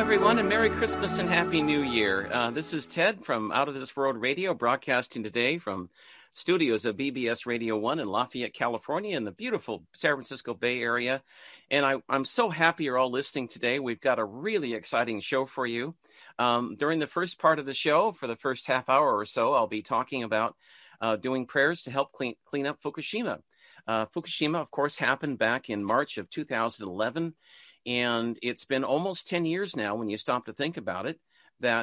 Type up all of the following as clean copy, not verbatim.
everyone, and Merry Christmas and Happy New Year. This is Ted from Out of This World Radio, broadcasting today from studios of BBS Radio 1 in Lafayette, California, in the beautiful San Francisco Bay Area. And I'm so happy you're all listening today. We've got a really exciting show for you. During the first part of the show, for the first half hour or so, I'll be talking about doing prayers to help clean up Fukushima. Fukushima, of course, happened back in March of 2011. And it's been almost 10 years now, when you stop to think about it, that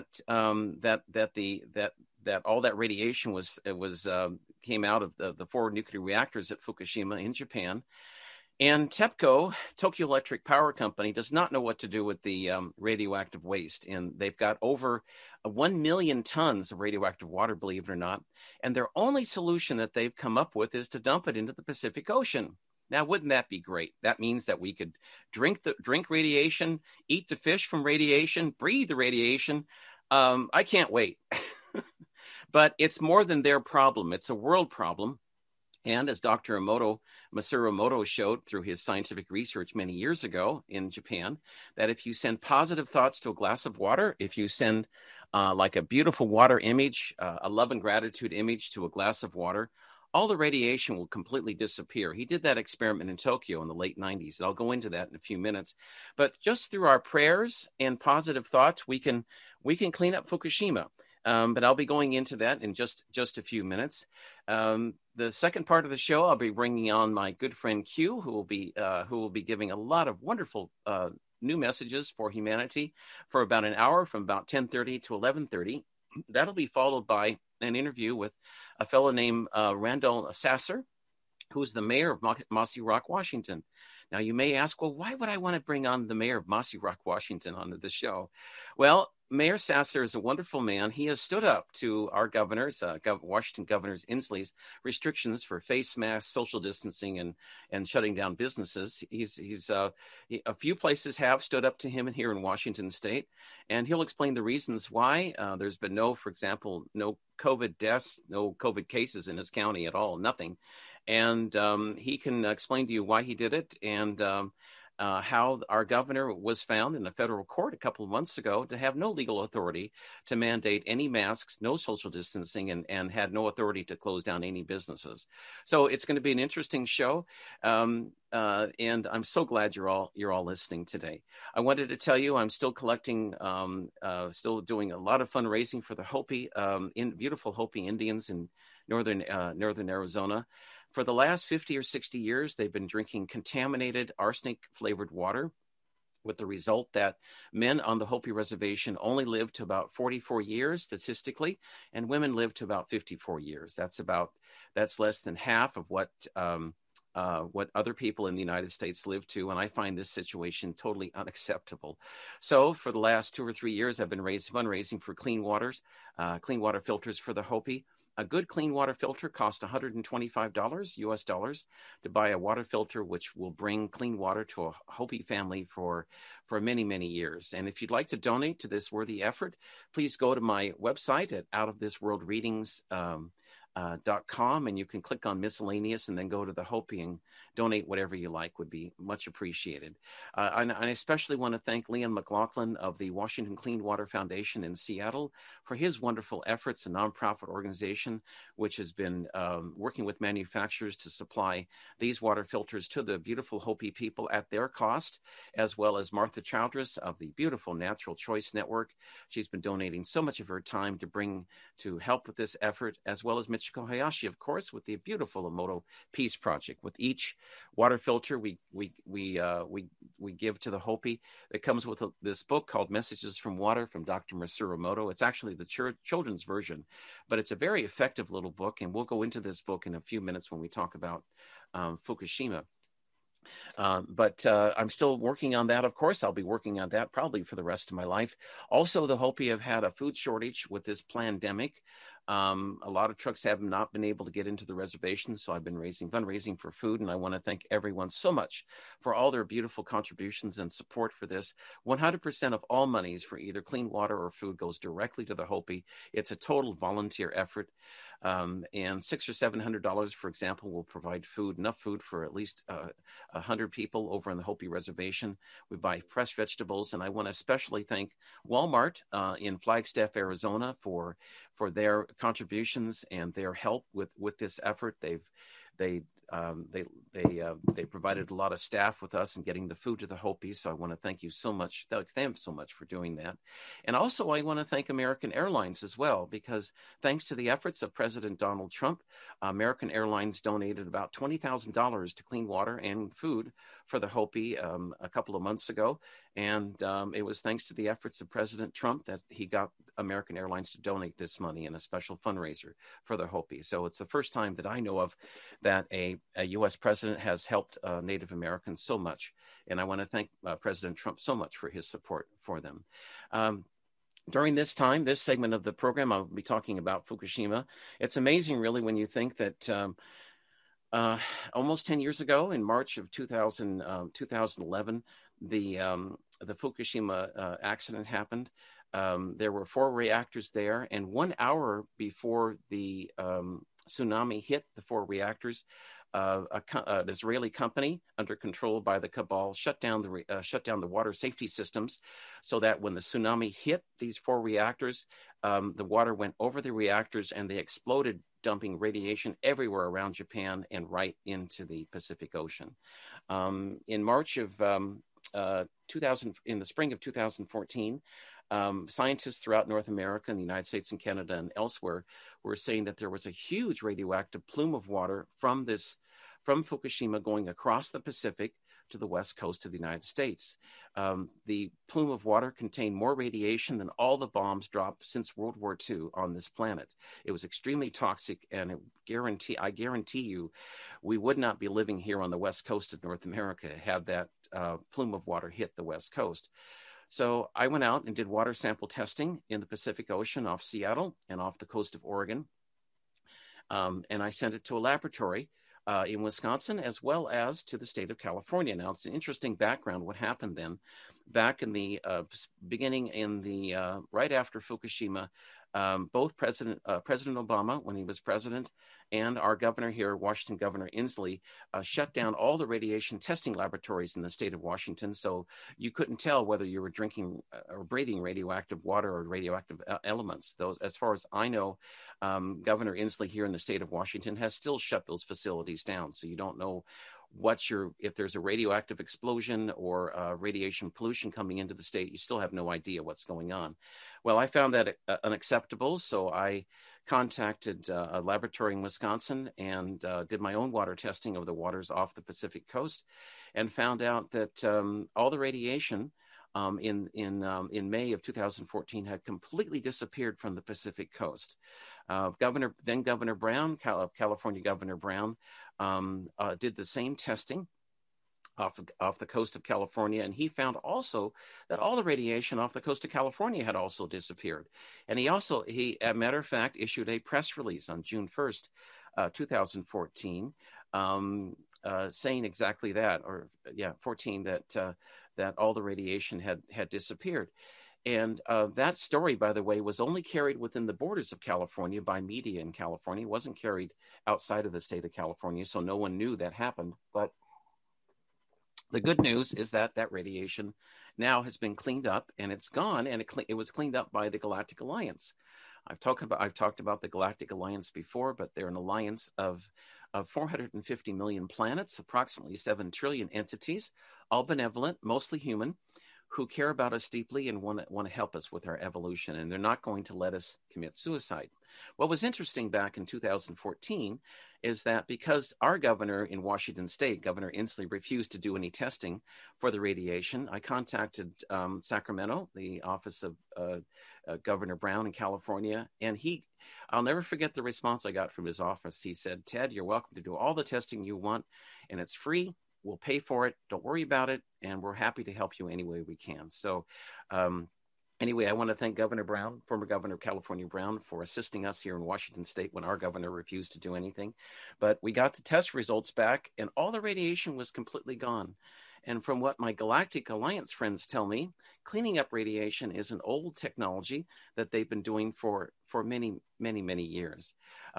all that radiation came out of the 4 nuclear reactors at Fukushima in Japan. And TEPCO, Tokyo Electric Power Company, does not know what to do with the radioactive waste. And they've got over 1 million tons of radioactive water, believe it or not. And their only solution that they've come up with is to dump it into the Pacific Ocean. Now, wouldn't that be great? That means that we could drink radiation, eat the fish from radiation, breathe the radiation. I can't wait. But it's more than their problem. It's a world problem. And as Dr. Masaru Emoto showed through his scientific research many years ago in Japan, that if you send positive thoughts to a glass of water, if you send like a beautiful water image, a love and gratitude image to a glass of water, all the radiation will completely disappear. He did that experiment in Tokyo in the late 90s. And I'll go into that in a few minutes. But just through our prayers and positive thoughts, we can clean up Fukushima. But I'll be going into that in just a few minutes. The second part of the show, I'll be bringing on my good friend Q, who will be giving a lot of wonderful new messages for humanity for about an hour, from about 10:30 to 11:30. That'll be followed by an interview with a fellow named Randall Sasser, who's the mayor of Mossy Rock, Washington. Now, you may ask, well, why would I want to bring on the mayor of Mossy Rock, Washington onto the show? Well, Mayor Sasser is a wonderful man. He has stood up to our governors, Washington Governor Inslee's restrictions for face masks, social distancing, and shutting down businesses. A few places have stood up to him here in Washington State, and he'll explain the reasons why. There's been for example, no COVID deaths, no COVID cases in his county at all, nothing. And he can explain to you why he did it, and how our governor was found in a federal court a couple of months ago to have no legal authority to mandate any masks, no social distancing, and had no authority to close down any businesses. So it's going to be an interesting show. And I'm so glad you're all listening today. I wanted to tell you I'm still collecting, still doing a lot of fundraising for the Hopi, beautiful Hopi Indians in northern Arizona. For the last 50 or 60 years, they've been drinking contaminated arsenic-flavored water, with the result that men on the Hopi Reservation only live to about 44 years statistically, and women live to about 54 years. That's less than half of what other people in the United States live to, and I find this situation totally unacceptable. So for the last 2 or 3 years, I've been fundraising for clean water filters for the Hopi. A good clean water filter costs $125 US dollars to buy a water filter, which will bring clean water to a Hopi family for many, many years. And if you'd like to donate to this worthy effort, please go to my website at outofthisworldreadings.com, and you can click on miscellaneous and then go to the Hopi and donate whatever you like. Would be much appreciated. And I especially want to thank Liam McLaughlin of the Washington Clean Water Foundation in Seattle for his wonderful efforts, a nonprofit organization which has been working with manufacturers to supply these water filters to the beautiful Hopi people at their cost, as well as Martha Childress of the beautiful Natural Choice Network. She's been donating so much of her time to help with this effort, as well as Michiko Hayashi, of course, with the beautiful Emoto Peace Project. With each water filter we give to the Hopi, it comes with this book called Messages from Water from Dr. Masaru Emoto. It's actually the children's version, but it's a very effective little book, and we'll go into this book in a few minutes when we talk about Fukushima. But I'm still working on that. Of course, I'll be working on that probably for the rest of my life. Also, the Hopi have had a food shortage with this pandemic. A lot of trucks have not been able to get into the reservation, so I've been fundraising for food, and I want to thank everyone so much for all their beautiful contributions and support for this. 100% of all monies for either clean water or food goes directly to the Hopi. It's a total volunteer effort. And $600 or $700, for example, will provide enough food for at least 100 people over on the Hopi Reservation. We buy fresh vegetables, and I want to especially thank Walmart in Flagstaff, Arizona, for their contributions and their help with this effort. They provided a lot of staff with us in getting the food to the Hopi. So I want to thank them so much for doing that. And also I want to thank American Airlines as well, because thanks to the efforts of President Donald Trump, American Airlines donated about $20,000 to clean water and food for the Hopi a couple of months ago. And it was thanks to the efforts of President Trump that he got American Airlines to donate this money in a special fundraiser for the Hopi. So it's the first time that I know of that a U.S. president has helped Native Americans so much. And I want to thank President Trump so much for his support for them. During this segment of the program, I'll be talking about Fukushima. It's amazing, really, when you think that almost 10 years ago, in March of 2011, the Fukushima accident happened. There were 4 reactors there, and 1 hour before the tsunami hit the 4 reactors, an Israeli company under control by the cabal shut down the water safety systems, so that when the tsunami hit these 4 reactors, the water went over the reactors and they exploded, dumping radiation everywhere around Japan and right into the Pacific Ocean. In March of 2000, in the spring of 2014. Scientists throughout North America and the United States and Canada and elsewhere were saying that there was a huge radioactive plume of water from Fukushima going across the Pacific to the west coast of the United States. The plume of water contained more radiation than all the bombs dropped since World War II on this planet. It was extremely toxic, and I guarantee you, we would not be living here on the west coast of North America had that plume of water hit the west coast. So I went out and did water sample testing in the Pacific Ocean off Seattle and off the coast of Oregon. And I sent it to a laboratory in Wisconsin, as well as to the state of California. Now, it's an interesting background what happened then. Back in the beginning, right after Fukushima, both President Obama, when he was president, and our governor here, Washington Governor Inslee, shut down all the radiation testing laboratories in the state of Washington. So you couldn't tell whether you were drinking or breathing radioactive water or radioactive elements. Those, as far as I know, Governor Inslee here in the state of Washington has still shut those facilities down. So you don't know if there's a radioactive explosion or radiation pollution coming into the state. You still have no idea what's going on. Well, I found that unacceptable, so I contacted a laboratory in Wisconsin and did my own water testing of the waters off the Pacific coast, and found out that all the radiation in May of 2014 had completely disappeared from the Pacific coast. Governor Brown, California Governor Brown, did the same testing off the coast of California, and he found also that all the radiation off the coast of California had also disappeared. And he, as a matter of fact, issued a press release on June 1st, 2014, saying exactly that, 14, that all the radiation had disappeared. And that story, by the way, was only carried within the borders of California by media in California. It wasn't carried outside of the state of California, so no one knew that happened. But the good news is that radiation now has been cleaned up, and it's gone, and it was cleaned up by the Galactic Alliance. I've talked about the Galactic Alliance before, but they're an alliance of 450 million planets, approximately 7 trillion entities, all benevolent, mostly human, who care about us deeply and want to help us with our evolution, and they're not going to let us commit suicide. What was interesting back in 2014 is that because our governor in Washington State, Governor Inslee, refused to do any testing for the radiation, I contacted Sacramento, the office of Governor Brown in California, and I'll never forget the response I got from his office. He said, "Ted, you're welcome to do all the testing you want, and it's free. We'll pay for it. Don't worry about it, and we're happy to help you any way we can." So anyway, I want to thank Governor Brown, former Governor of California Brown, for assisting us here in Washington State when our governor refused to do anything. But we got the test results back, and all the radiation was completely gone. And from what my Galactic Alliance friends tell me, cleaning up radiation is an old technology that they've been doing for many, many, many years.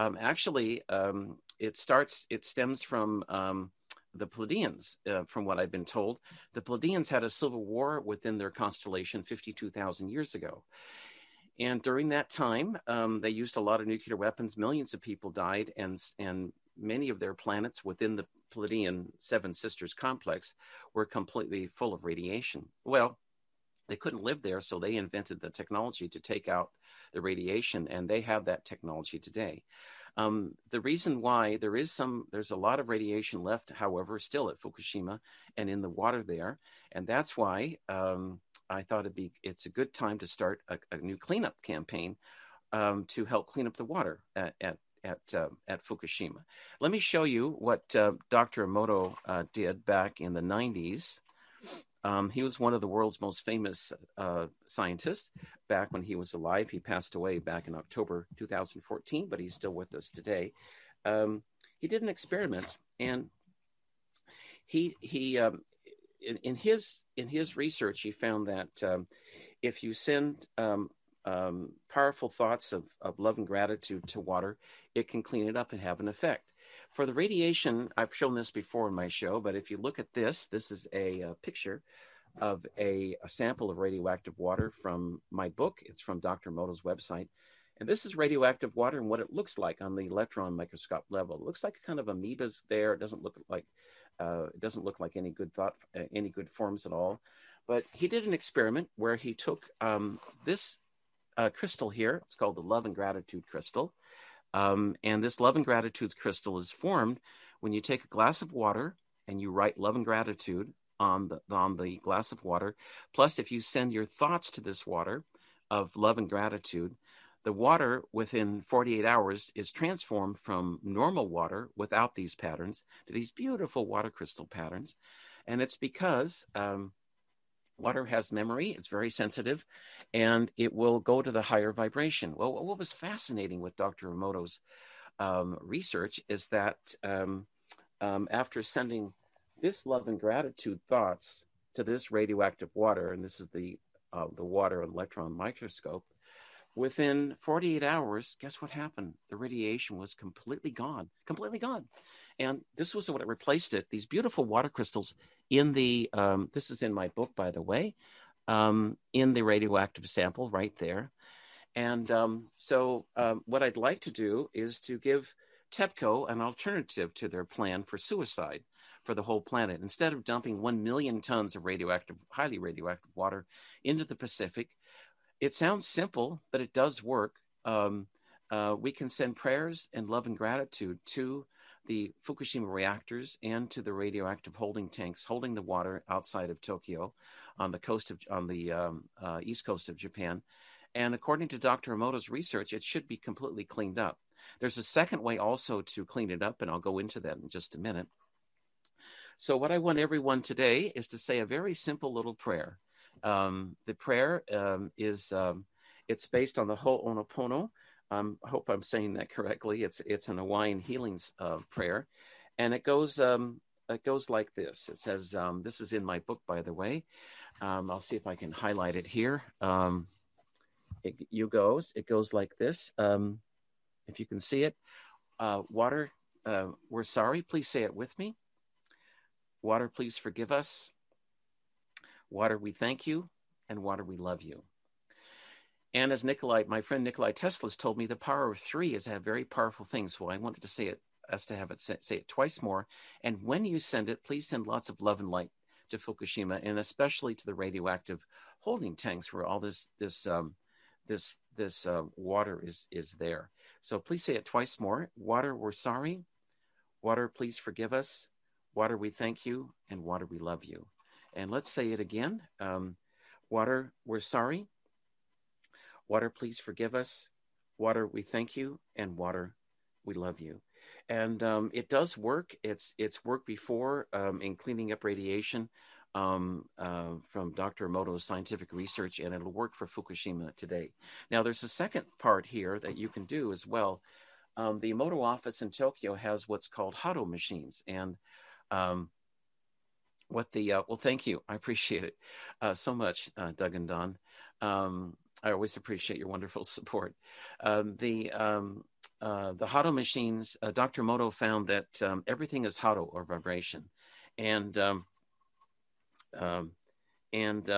It stems from the Pleiadians, from what I've been told. The Pleiadians had a civil war within their constellation 52,000 years ago. And during that time, they used a lot of nuclear weapons. Millions of people died, and many of their planets within the Pleiadian Seven Sisters complex were completely full of radiation. Well, they couldn't live there, so they invented the technology to take out the radiation, and they have that technology today. The reason why there's a lot of radiation left, however, still at Fukushima and in the water there, and that's why I thought it's a good time to start a new cleanup campaign to help clean up the water at Fukushima. Let me show you what Dr. Emoto did back in the 90s. He was one of the world's most famous scientists back when he was alive. He passed away back in October 2014, but he's still with us today. He did an experiment, and in his research, he found that if you send powerful thoughts of love and gratitude to water, it can clean it up and have an effect. For the radiation, I've shown this before in my show, but if you look at this is a picture of a sample of radioactive water from my book. It's from Dr. Emoto's website. And this is radioactive water and what it looks like on the electron microscope level. It looks like kind of amoebas there. It doesn't look like any good forms at all. But he did an experiment where he took this crystal here. It's called the Love and Gratitude crystal. And this love and gratitude crystal is formed when you take a glass of water and you write love and gratitude on the glass of water. Plus, if you send your thoughts to this water of love and gratitude, the water within 48 hours is transformed from normal water without these patterns to these beautiful water crystal patterns. And it's because water has memory, it's very sensitive, and it will go to the higher vibration. Well, what was fascinating with Dr. Emoto's research is that after sending this love and gratitude thoughts to this radioactive water, and this is the water electron microscope, within 48 hours, guess what happened? The radiation was completely gone. And this was what it replaced it. These beautiful water crystals in the, this is in my book, by the way, in the radioactive sample right there. And so what I'd like to do is to give TEPCO an alternative to their plan for suicide for the whole planet. Instead of dumping 1 million tons of highly radioactive water into the Pacific, it sounds simple, but it does work. We can send prayers and love and gratitude to the Fukushima reactors and to the radioactive holding tanks holding the water outside of Tokyo on the east coast of Japan. And according to Dr. Emoto's research, it should be completely cleaned up. There's a second way also to clean it up, and I'll go into that in just a minute. So what I want everyone today is to say a very simple little prayer. The prayer is it's based on the Ho'oponopono. I hope I'm saying that correctly. It's an Hawaiian healings prayer, and it goes like this. It says, this is in my book, by the way. I'll see if I can highlight it here. It goes like this. If you can see it, water, we're sorry. Please say it with me. Water, please forgive us. Water, we thank you. And water, we love you. And as my friend Nikolai Tesla told me, the power of 3 is a very powerful thing. So I wanted to say it, say it twice more. And when you send it, please send lots of love and light to Fukushima, and especially to the radioactive holding tanks where all this water is there. So please say it twice more. Water, we're sorry. Water, please forgive us. Water, we thank you. And water, we love you. And let's say it again. Water, we're sorry. Water, please forgive us. Water, we thank you. And water, we love you. And it does work. It's worked before in cleaning up radiation from Dr. Emoto's scientific research, and it'll work for Fukushima today. Now, there's a second part here that you can do as well. The Emoto office in Tokyo has what's called HATO machines, and Well, thank you. I appreciate it so much, Doug and Don. I always appreciate your wonderful support. The Hado machines, Dr. Moto found that everything is Hado or vibration. And um, and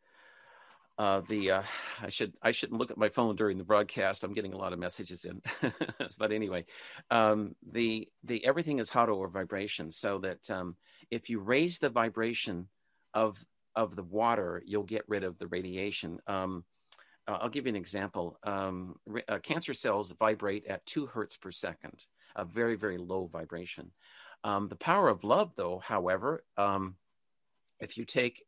I shouldn't look at my phone during the broadcast. I'm getting a lot of messages in, but anyway, the everything is Hado or vibration. So that if you raise the vibration of the water, you'll get rid of the radiation. I'll give you an example. Cancer cells vibrate at 2 hertz per second, a very, very low vibration. The power of love, though, however, if you take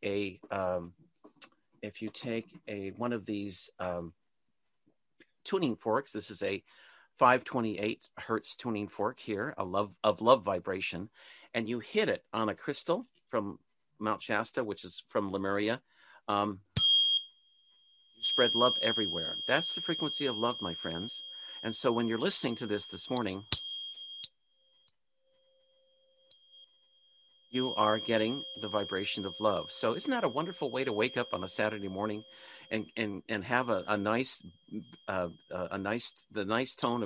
one of these tuning forks, this is a 528 hertz tuning fork here, of love vibration, and you hit it on a crystal from Mount Shasta, which is from Lemuria, spread love everywhere. That's the frequency of love, my friends. And so when you're listening to this morning, you are getting the vibration of love. So isn't that a wonderful way to wake up on a Saturday morning and have a nice tone of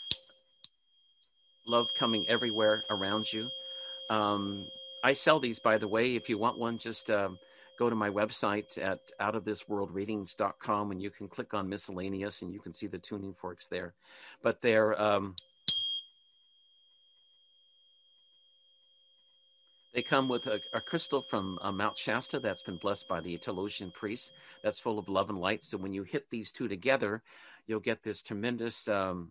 love coming everywhere around you? I sell these, by the way. If you want one, just go to my website at outofthisworldreadings.com, and you can click on miscellaneous and you can see the tuning forks there. But they come with a crystal from Mount Shasta that's been blessed by the Telosian priests. That's full of love and light. So when you hit these two together, you'll get this tremendous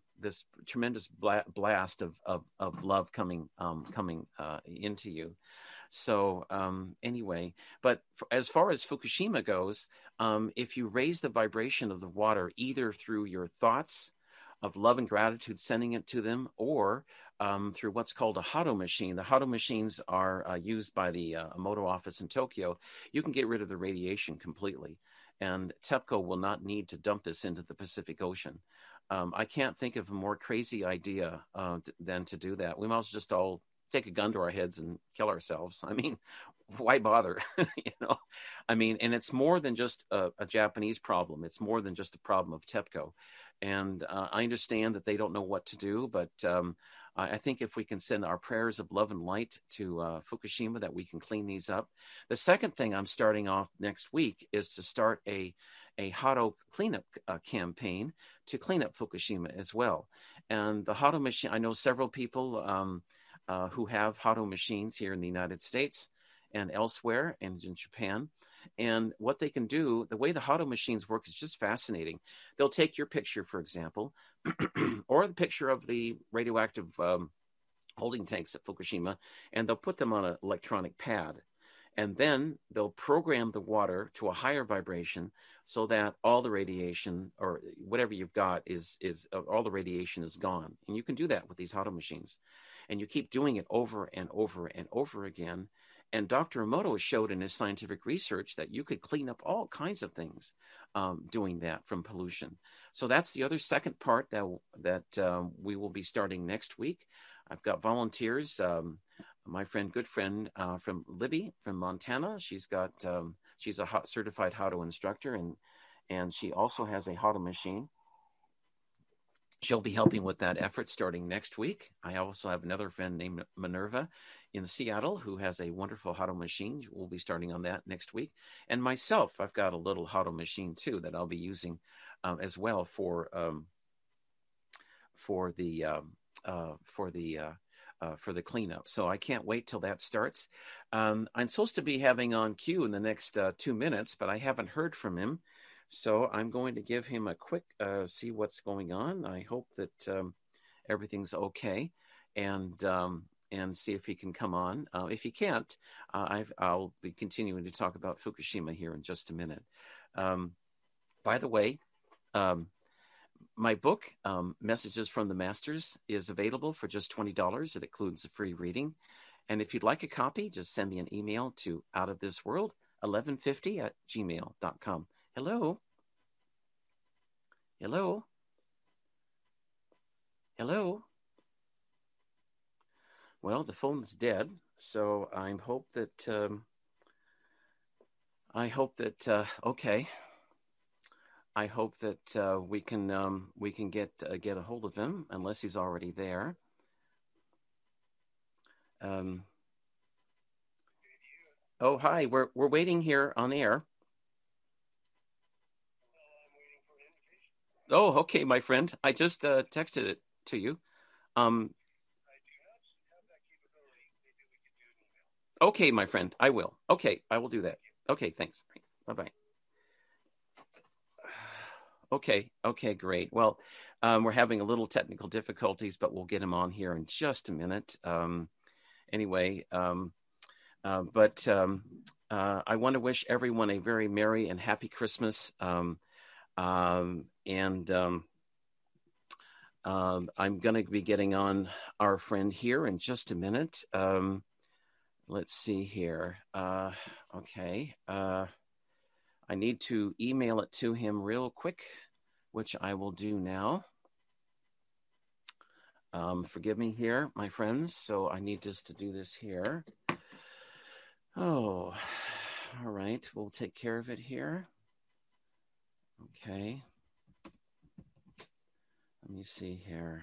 blast of love coming into you. So anyway, but as far as Fukushima goes, if you raise the vibration of the water, either through your thoughts of love and gratitude, sending it to them, or through what's called a Hado machine. The Hado machines are used by the Emoto office in Tokyo. You can get rid of the radiation completely. And TEPCO will not need to dump this into the Pacific Ocean. I can't think of a more crazy idea than to do that. We might as well just all take a gun to our heads and kill ourselves. I mean, why bother? I mean, and it's more than just a Japanese problem. It's more than just a problem of TEPCO. And I understand that they don't know what to do, but I think if we can send our prayers of love and light to Fukushima, that we can clean these up. The second thing I'm starting off next week is to start a Hado cleanup campaign to clean up Fukushima as well. And the Hado machine, I know several people who have Hado machines here in the United States and elsewhere and in Japan. And what they can do, the way the Hado machines work is just fascinating. They'll take your picture, for example, or the picture of the radioactive holding tanks at Fukushima, and they'll put them on an electronic pad. And then they'll program the water to a higher vibration so that all the radiation or whatever you've got is all the radiation is gone. And you can do that with these Hado machines. And you keep doing it over and over and over again. And Dr. Emoto has showed in his scientific research that you could clean up all kinds of things doing that from pollution. So that's the other second part that we will be starting next week. I've got volunteers. My good friend from Libby from Montana. She's a certified Hado instructor, and she also has a Hado machine. She'll be helping with that effort starting next week. I also have another friend named Minerva in Seattle who has a wonderful Hado machine. We'll be starting on that next week. And myself, I've got a little Hado machine too that I'll be using as well for the cleanup. So I can't wait till that starts. I'm supposed to be having on Q in the next 2 minutes, but I haven't heard from him. So I'm going to give him a quick see what's going on. I hope that everything's okay, and see if he can come on. If he can't, I'll be continuing to talk about Fukushima here in just a minute. By the way, my book, Messages from the Masters, is available for just $20. It includes a free reading. And if you'd like a copy, just send me an email to outofthisworld1150@gmail.com. Hello? Hello? Hello? Well, the phone's dead, So I hope that okay. I hope that we can get a hold of him unless he's already there. Oh, hi. We're waiting here on air. Oh, okay, my friend. I just texted it to you. Um, okay, my friend. I will. Okay, I will do that. Okay, thanks. Bye bye. Okay, great. Well, we're having a little technical difficulties, but we'll get him on here in just a minute. Anyway, but I want to wish everyone a very merry and happy Christmas. And I'm going to be getting on our friend here in just a minute. Let's see here. Okay. I need to email it to him real quick, which I will do now. Forgive me here, my friends. So I need just to do this here. Oh, all right. We'll take care of it here. Okay. Let me see here.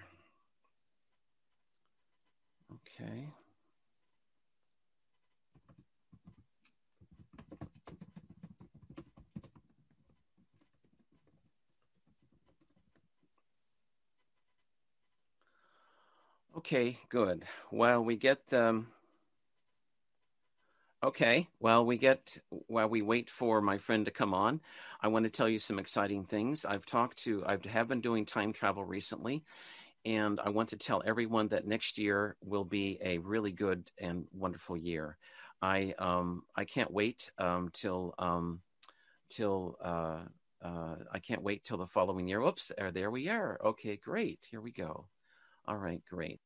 Okay. Okay, good. While we wait for my friend to come on, I want to tell you some exciting things. I have been doing time travel recently, and I want to tell everyone that next year will be a really good and wonderful year. I can't wait till I can't wait till the following year. Oops, there we are. Okay, great. Here we go. All right, great.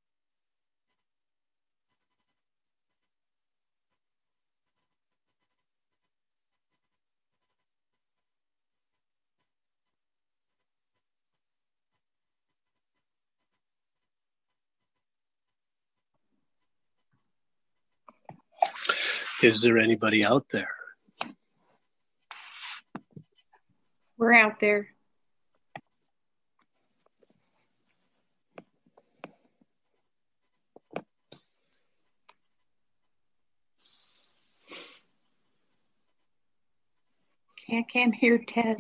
Is there anybody out there? We're out there. I can't hear Ted.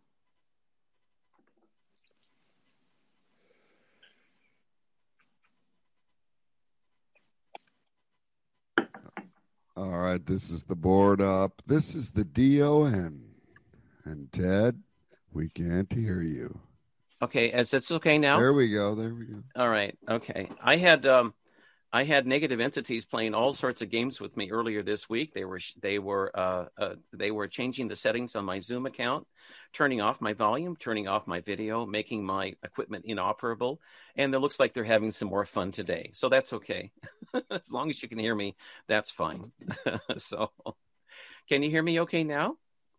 All right, this is the board up. This is the DON. And Ted, we can't hear you. Okay, is it's okay now? There we go. All right. Okay. I had negative entities playing all sorts of games with me earlier this week. They were changing the settings on my Zoom account, turning off my volume, turning off my video, making my equipment inoperable, and it looks like they're having some more fun today. So that's okay. As long as you can hear me, that's fine. So, can you hear me okay now?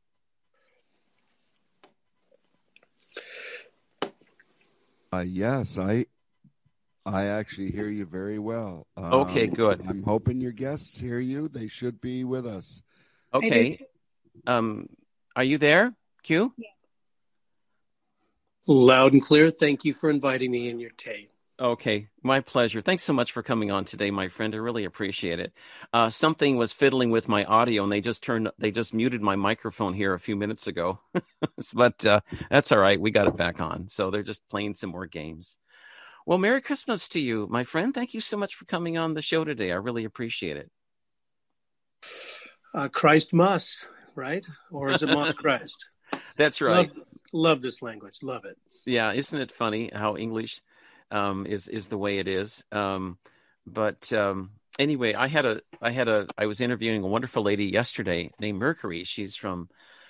Yes, I actually hear you very well. Okay, good. I'm hoping your guests hear you. They should be with us. Okay. Are you there, Q? Yeah. Loud and clear. Thank you for inviting me in your tape. Okay, my pleasure. Thanks so much for coming on today, my friend. I really appreciate it. Something was fiddling with my audio, and they just muted my microphone here a few minutes ago. But that's all right. We got it back on. So they're just playing some more games. Well, Merry Christmas to you, my friend. Thank you so much for coming on the show today. I really appreciate it. Christ must, right? Or is it must Christ? That's right. Love this language. Love it. Yeah, isn't it funny how English is the way it is? But anyway, I was interviewing a wonderful lady yesterday named Mercury. She's from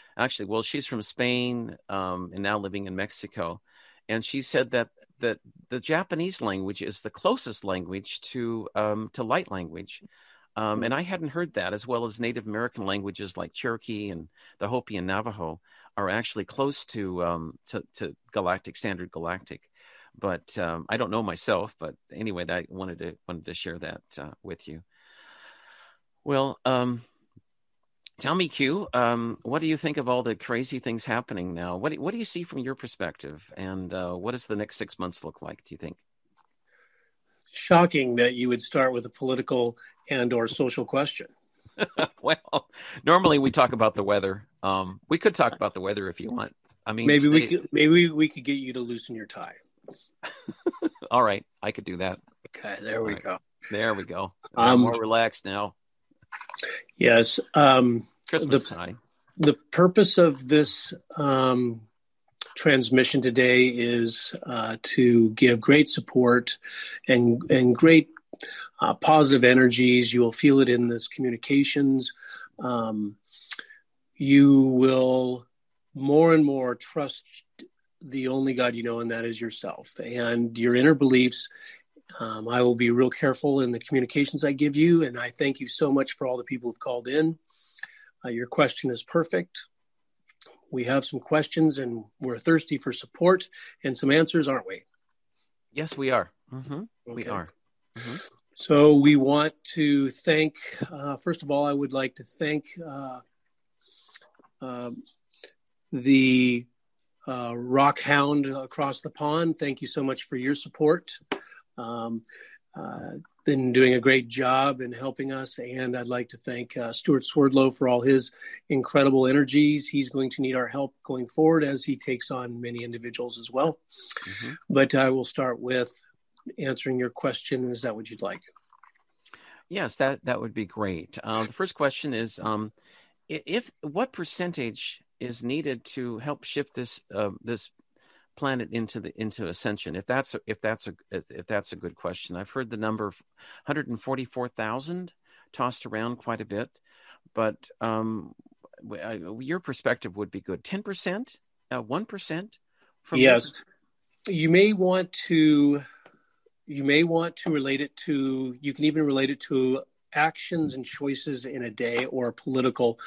Spain and now living in Mexico, and she said that the Japanese language is the closest language to light language. And I hadn't heard that, as well as Native American languages like Cherokee and the Hopi and Navajo are actually close to Standard Galactic. But I don't know myself. But anyway, I wanted to share that with you. Well, tell me, Q, what do you think of all the crazy things happening now? What do you see from your perspective? And what does the next 6 months look like, do you think? Shocking that you would start with a political and or social question. Well, normally we talk about the weather. We could talk about the weather if you want. I mean, maybe we could get you to loosen your tie. All right, I could do that. Okay, there we go. There we go. I'm more relaxed now. Yes. Christmas tie. The purpose of this transmission today is to give great support and great positive energies. You will feel it in this communications. You will more and more trust the only God you know, and that is yourself and your inner beliefs. I will be real careful in the communications I give you, and I thank you so much for all the people who've called in. Your question is perfect. We have some questions, and we're thirsty for support and some answers, aren't we? Yes, we are. Mm-hmm. Okay. We are. Mm-hmm. So we want to thank, first of all, I would like to thank the Rock Hound across the pond. Thank you so much for your support. Been doing a great job in helping us, and I'd like to thank Stuart Swerdlow for all his incredible energies. He's going to need our help going forward as he takes on many individuals as well. Mm-hmm. But I will start with answering your question. Is that what you'd like? Yes, that would be great. The first question is, what percentage is needed to help shift this planet into ascension? If that's a good question. I've heard the number 144,000 tossed around quite a bit, but your perspective would be good. 10%, 1%. Yes, you may want to relate it to. You can even relate it to actions and choices in a day, or a political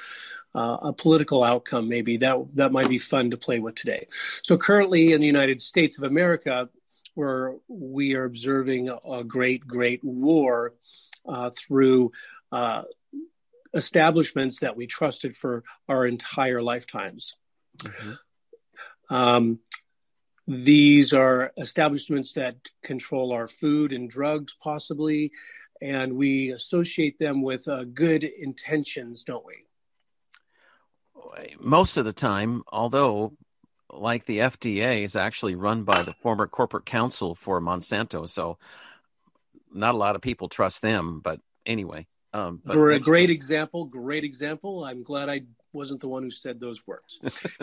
outcome. Maybe that might be fun to play with today. So currently in the United States of America, where we are observing a great war through establishments that we trusted for our entire lifetimes. Mm-hmm. These are establishments that control our food and drugs, possibly, and we associate them with good intentions, don't we? Most of the time, although, like the FDA is actually run by the former corporate counsel for Monsanto, so not a lot of people trust them. But anyway, great example. I'm glad I wasn't the one who said those words.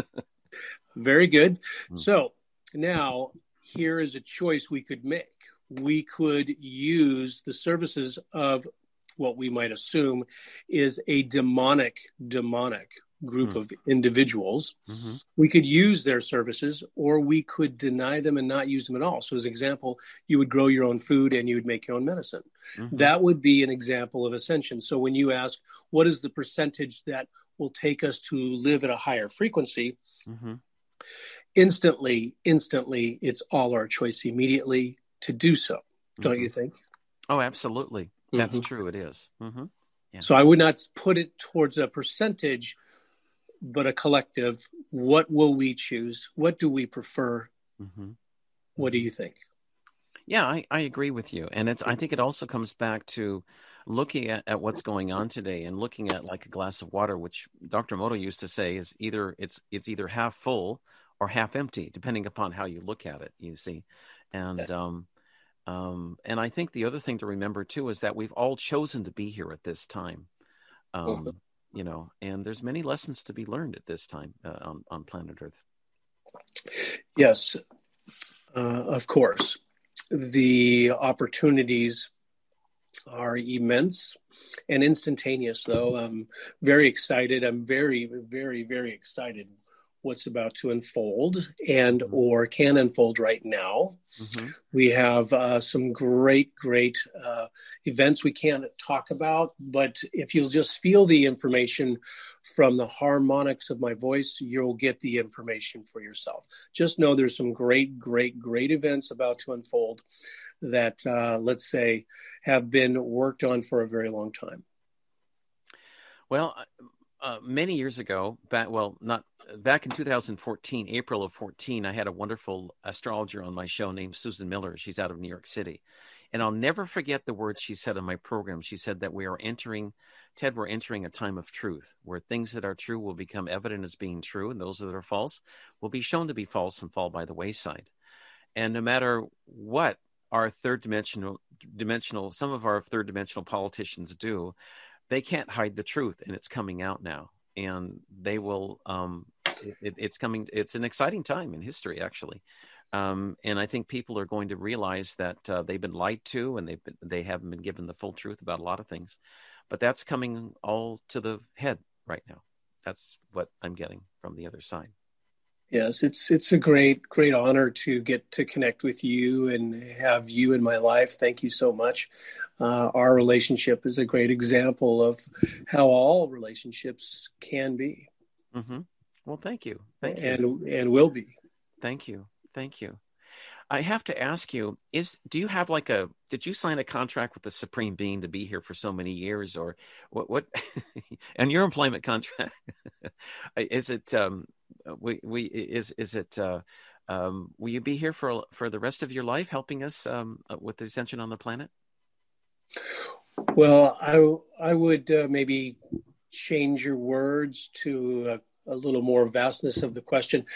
Very good. So now here is a choice we could make. We could use the services of what we might assume is a demonic group of individuals. Mm-hmm. We could use their services, or we could deny them and not use them at all. So as an example, you would grow your own food and you would make your own medicine. Mm-hmm. That would be an example of ascension. So when you ask, what is the percentage that will take us to live at a higher frequency? Mm-hmm. Instantly, it's all our choice immediately to do so. Don't mm-hmm. you think? Oh, absolutely. That's mm-hmm. true. It is. Mm-hmm. Yeah. So I would not put it towards a percentage, but a collective. What will we choose? What do we prefer? Mm-hmm. What do you think? Yeah, I agree with you. And I think it also comes back to looking at what's going on today and looking at like a glass of water, which Dr. Emoto used to say is it's either half full or half empty, depending upon how you look at it, you see. And I think the other thing to remember too is that we've all chosen to be here at this time. And there's many lessons to be learned at this time on planet Earth. Yes, of course. The opportunities are immense and instantaneous, though. I'm very excited. I'm very, very, very excited what's about to unfold and or can unfold right now. Mm-hmm. We have some great events we can't talk about, but if you'll just feel the information from the harmonics of my voice, you'll get the information for yourself. Just know there's some great events about to unfold that, let's say, have been worked on for a very long time. Well, many years ago, back in 2014, April of 14, I had a wonderful astrologer on my show named Susan Miller. She's out of New York City. And I'll never forget the words she said on my program. She said that we're entering a time of truth where things that are true will become evident as being true, and those that are false will be shown to be false and fall by the wayside. And no matter what our some of our third dimensional politicians do, they can't hide the truth, and it's coming out now. And they will, it's coming. It's an exciting time in history, actually. And I think people are going to realize that they've been lied to, and they haven't been given the full truth about a lot of things. But that's coming all to the head right now. That's what I'm getting from the other side. Yes, it's a great honor to get to connect with you and have you in my life. Thank you so much. Our relationship is a great example of how all relationships can be. Mm-hmm. Well, thank you. And will be. Thank you. I have to ask you, do you have did you sign a contract with the Supreme Being to be here for so many years, or what and your employment contract, is it, will you be here for the rest of your life helping us with the ascension on the planet? Well, I would maybe change your words to a little more vastness of the question.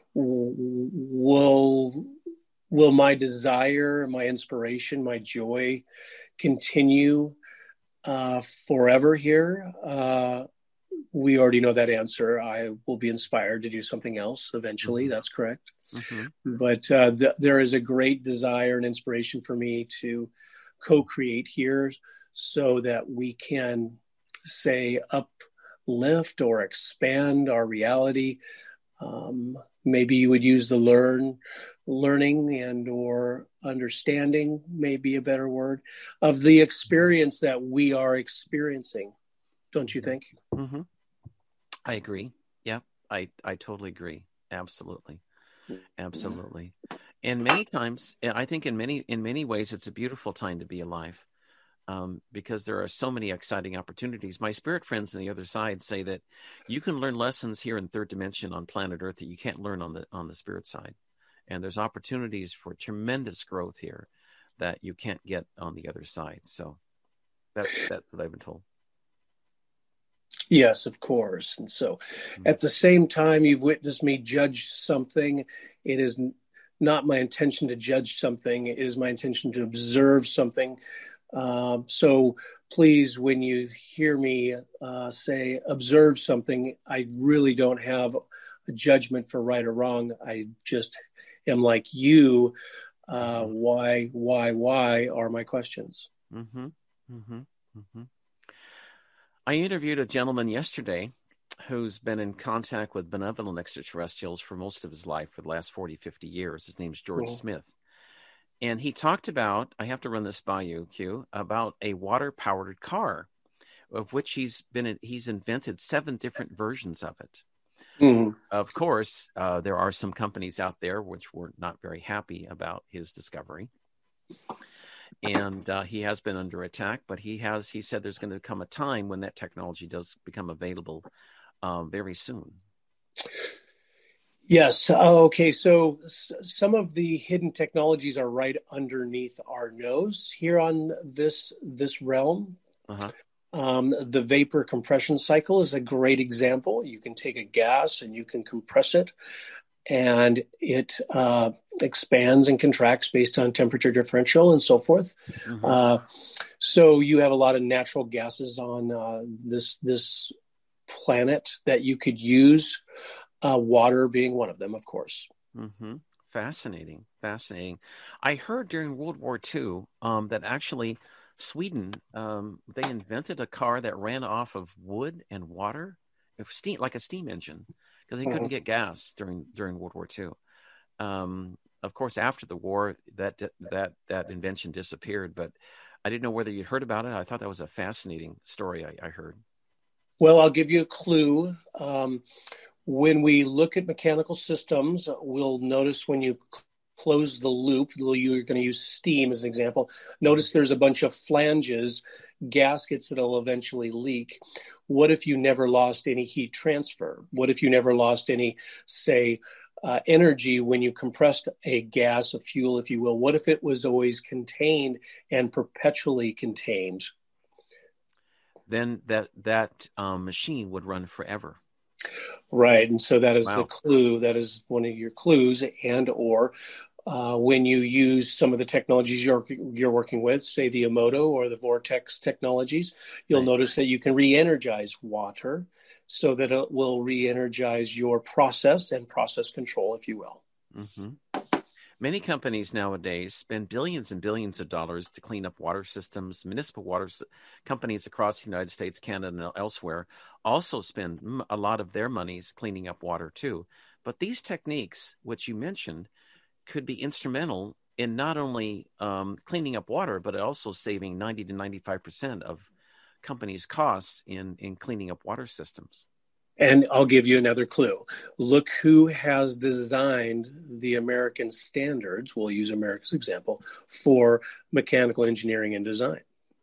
Will my desire, my inspiration, my joy continue forever here? We already know that answer. I will be inspired to do something else eventually. Mm-hmm. That's correct. Mm-hmm. But there is a great desire and inspiration for me to co-create here so that we can, say, uplift or expand our reality. Maybe you would use the learning and or understanding, maybe a better word, of the experience that we are experiencing. Don't you think? Mm-hmm. I agree. Yeah, I totally agree. Absolutely. And many times, I think in many ways, it's a beautiful time to be alive. Because there are so many exciting opportunities. My spirit friends on the other side say that you can learn lessons here in third dimension on planet Earth that you can't learn on the spirit side. And there's opportunities for tremendous growth here that you can't get on the other side. So that's what I've been told. Yes, of course. And so at the same time, you've witnessed me judge something. It is not my intention to judge something. It is my intention to observe something. So please, when you hear me say observe something, I really don't have a judgment for right or wrong. I just am like you. Why are my questions? Mm-hmm. Mm-hmm. Mm-hmm. I interviewed a gentleman yesterday who's been in contact with benevolent extraterrestrials for most of his life, for the last 40, 50 years. His name's George Smith. And he talked about, I have to run this by you, Q, about a water-powered car, of which he's invented 7 different versions of it. Mm-hmm. Of course, there are some companies out there which were not very happy about his discovery. And he has been under attack, but he said there's going to come a time when that technology does become available very soon. Yes. Okay. So some of the hidden technologies are right underneath our nose here on this realm. Uh-huh. The vapor compression cycle is a great example. You can take a gas and you can compress it, and it expands and contracts based on temperature differential and so forth. Mm-hmm. So you have a lot of natural gases on this planet that you could use. Water being one of them, of course. Mm-hmm. Fascinating. I heard during World War II that actually Sweden, they invented a car that ran off of wood and water, steam, like a steam engine, because they couldn't get gas during World War II. Of course, after the war, that invention disappeared, but I didn't know whether you'd heard about it. I thought that was a fascinating story I heard. Well, I'll give you a clue. When we look at mechanical systems, we'll notice when you close the loop, you're going to use steam as an example. Notice there's a bunch of flanges gaskets that'll eventually leak. What if you never lost any heat transfer? What if you never lost any, say, energy when you compressed a gas, a fuel, if you will? What if it was always contained and perpetually contained? Then that machine would run forever. Right. And so that is Wow. the clue. That is one of your clues. And or when you use some of the technologies you're working with, say the Emoto or the Vortex technologies, you'll Right. notice that you can re-energize water so that it will re-energize your process and process control, if you will. Mm-hmm. Many companies nowadays spend billions and billions of dollars to clean up water systems. Municipal companies across the United States, Canada, and elsewhere also spend a lot of their monies cleaning up water too. But these techniques, which you mentioned, could be instrumental in not only cleaning up water, but also saving 90 to 95% of companies' costs in cleaning up water systems. And I'll give you another clue. Look who has designed the American standards, we'll use America's example, for mechanical engineering and design.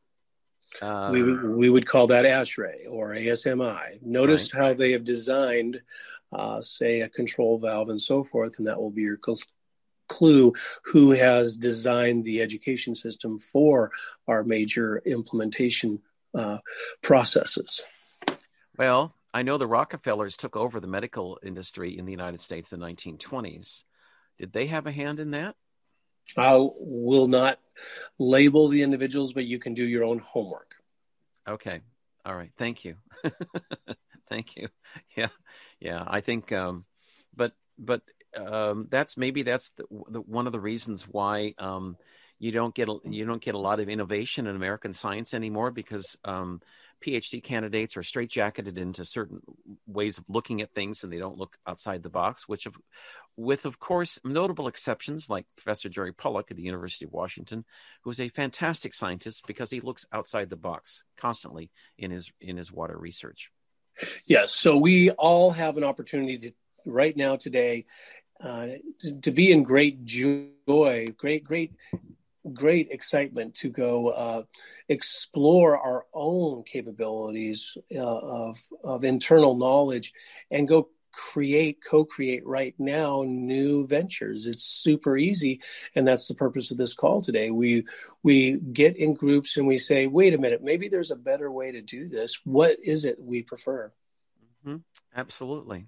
We would call that ASHRAE or ASMI. Notice how they have designed, say, a control valve and so forth, and that will be your clue who has designed the education system for our major implementation processes. Well, I know the Rockefellers took over the medical industry in the United States in the 1920s. Did they have a hand in that? I will not label the individuals, but you can do your own homework. Okay. All right. Thank you. Thank you. Yeah. I think, but that's one of the reasons why you don't get a lot of innovation in American science anymore, because PhD candidates are straitjacketed into certain ways of looking at things, and they don't look outside the box, with of course notable exceptions like Professor Jerry Pollack at the University of Washington, who is a fantastic scientist because he looks outside the box constantly in his water research. Yes, so we all have an opportunity to right now today to be in great joy, great excitement to go explore our own capabilities of internal knowledge and go co-create right now new ventures. It's super easy, and that's the purpose of this call today. We get in groups and we say, wait a minute, maybe there's a better way to do this. What is it we prefer? Mm-hmm. Absolutely.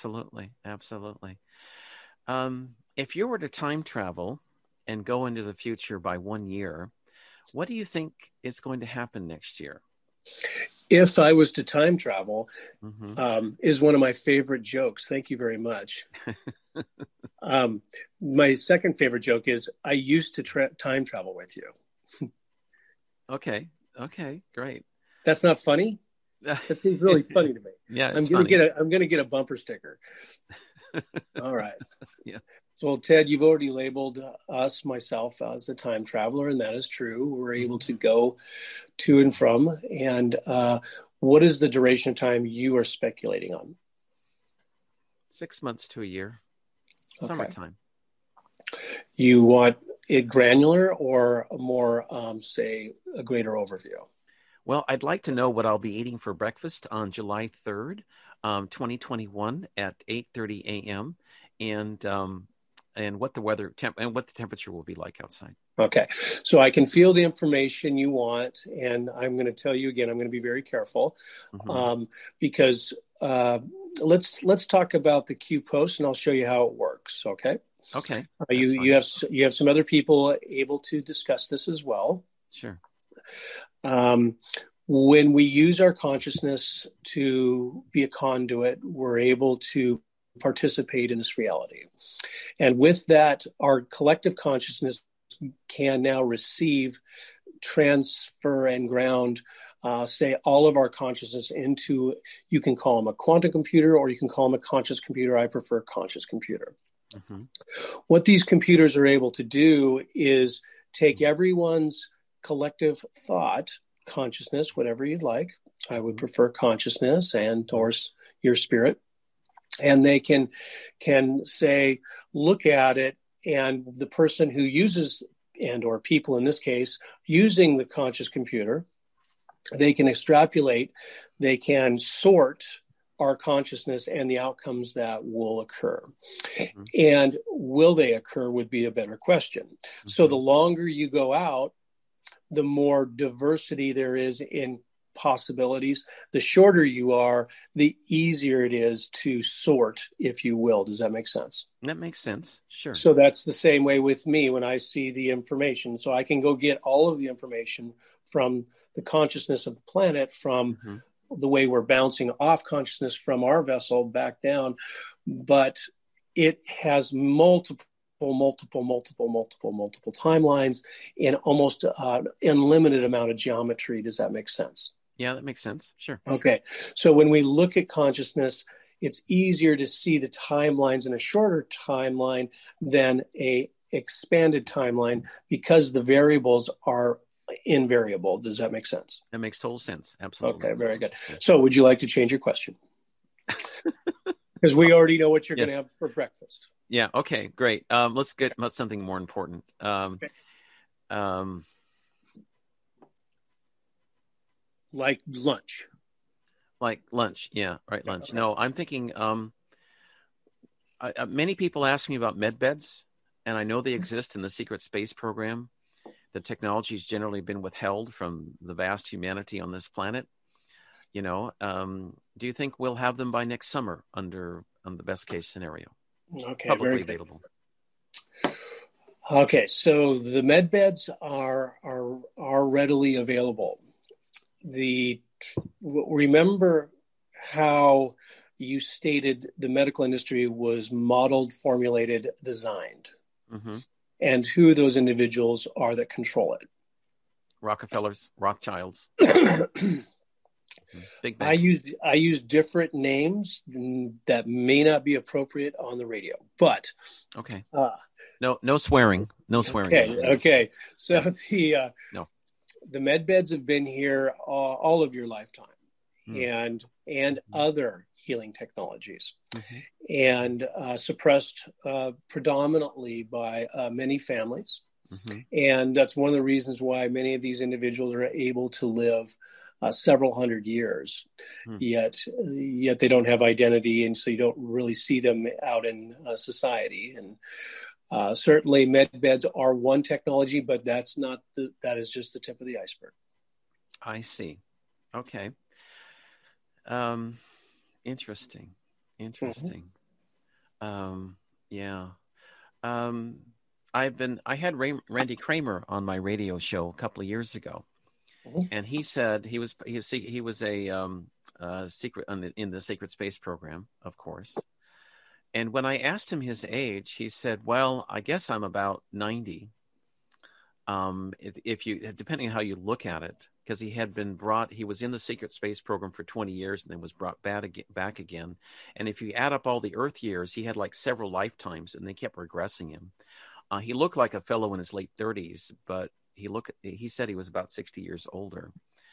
If you were to time travel and go into the future by 1 year, what do you think is going to happen next year? If I was to time travel, is one of my favorite jokes. Thank you very much. My second favorite joke is I used to time travel with you. Okay, great. That's not funny? That seems really funny to me. Yeah, I'm gonna get a bumper sticker. All right. Yeah. So, Ted, you've already labeled myself as a time traveler, and that is true. We're able to go to and from. And what is the duration of time you are speculating on? 6 months to a year. Okay. Summertime. You want it granular or more, say, a greater overview? Well, I'd like to know what I'll be eating for breakfast on July 3rd, 2021 at 8:30 a.m. and what the weather and what the temperature will be like outside. Okay. So I can feel the information you want, and I'm going to tell you again, I'm going to be very careful because let's talk about the Q post, and I'll show you how it works. Okay. Okay. You have some other people able to discuss this as well. Sure. When we use our consciousness to be a conduit, we're able to participate in this reality. And with that, our collective consciousness can now receive, transfer, and ground, say, all of our consciousness into, you can call them a quantum computer, or you can call them a conscious computer. I prefer conscious computer. Mm-hmm. What these computers are able to do is take everyone's collective thought, consciousness, whatever you'd like. I would prefer consciousness and or your spirit. And they can say, look at it, and the person who uses, and or people in this case, using the conscious computer they can extrapolate, they can sort our consciousness and the outcomes that will occur. Mm-hmm. And will they occur would be a better question. Mm-hmm. So the longer you go out, the more diversity there is in possibilities. The shorter you are, the easier it is to sort, if you will. Does that make sense? That makes sense. Sure. So that's the same way with me when I see the information. So I can go get all of the information from the consciousness of the planet, from the way we're bouncing off consciousness from our vessel back down. But it has multiple timelines in almost an unlimited amount of geometry. Does that make sense? Yeah, that makes sense. Sure. Okay. So when we look at consciousness, it's easier to see the timelines in a shorter timeline than a expanded timeline because the variables are invariable. Does that make sense? That makes total sense. Absolutely. Okay, very good. So would you like to change your question? Because we already know what you're going to have for breakfast. Yeah. Okay, great. Let's get about something more important. Okay. Like lunch. Like lunch. Yeah. Right. Lunch. Okay. No, I'm thinking, many people ask me about med beds, and I know they exist in the secret space program. The technology has generally been withheld from the vast humanity on this planet. Do you think we'll have them by next summer on the best case scenario? Okay. Publicly available. Okay. So the med beds are readily available. Remember how you stated the medical industry was modeled, formulated, designed, and who those individuals are that control it. Rockefellers, Rothschilds. Big I used different names that may not be appropriate on the radio, but okay. No swearing. No swearing. Okay. So the med beds have been here all of your lifetime, and other healing technologies, and suppressed predominantly by many families. And that's one of the reasons why many of these individuals are able to live several hundred years, yet they don't have identity, and so you don't really see them out in society. And certainly med beds are one technology, but that is just the tip of the iceberg. I see. Okay. Interesting. Yeah. I had Randy Kramer on my radio show a couple of years ago, and he said he was a secret in the Sacred Space program, of course. And when I asked him his age, he said, "Well, I guess I'm about 90." Depending on how you look at it, because he was in the Secret Space program for 20 years and then was brought back again. And if you add up all the Earth years, he had like several lifetimes, and they kept regressing him. He looked like a fellow in his late 30s, but he said he was about 60 years older.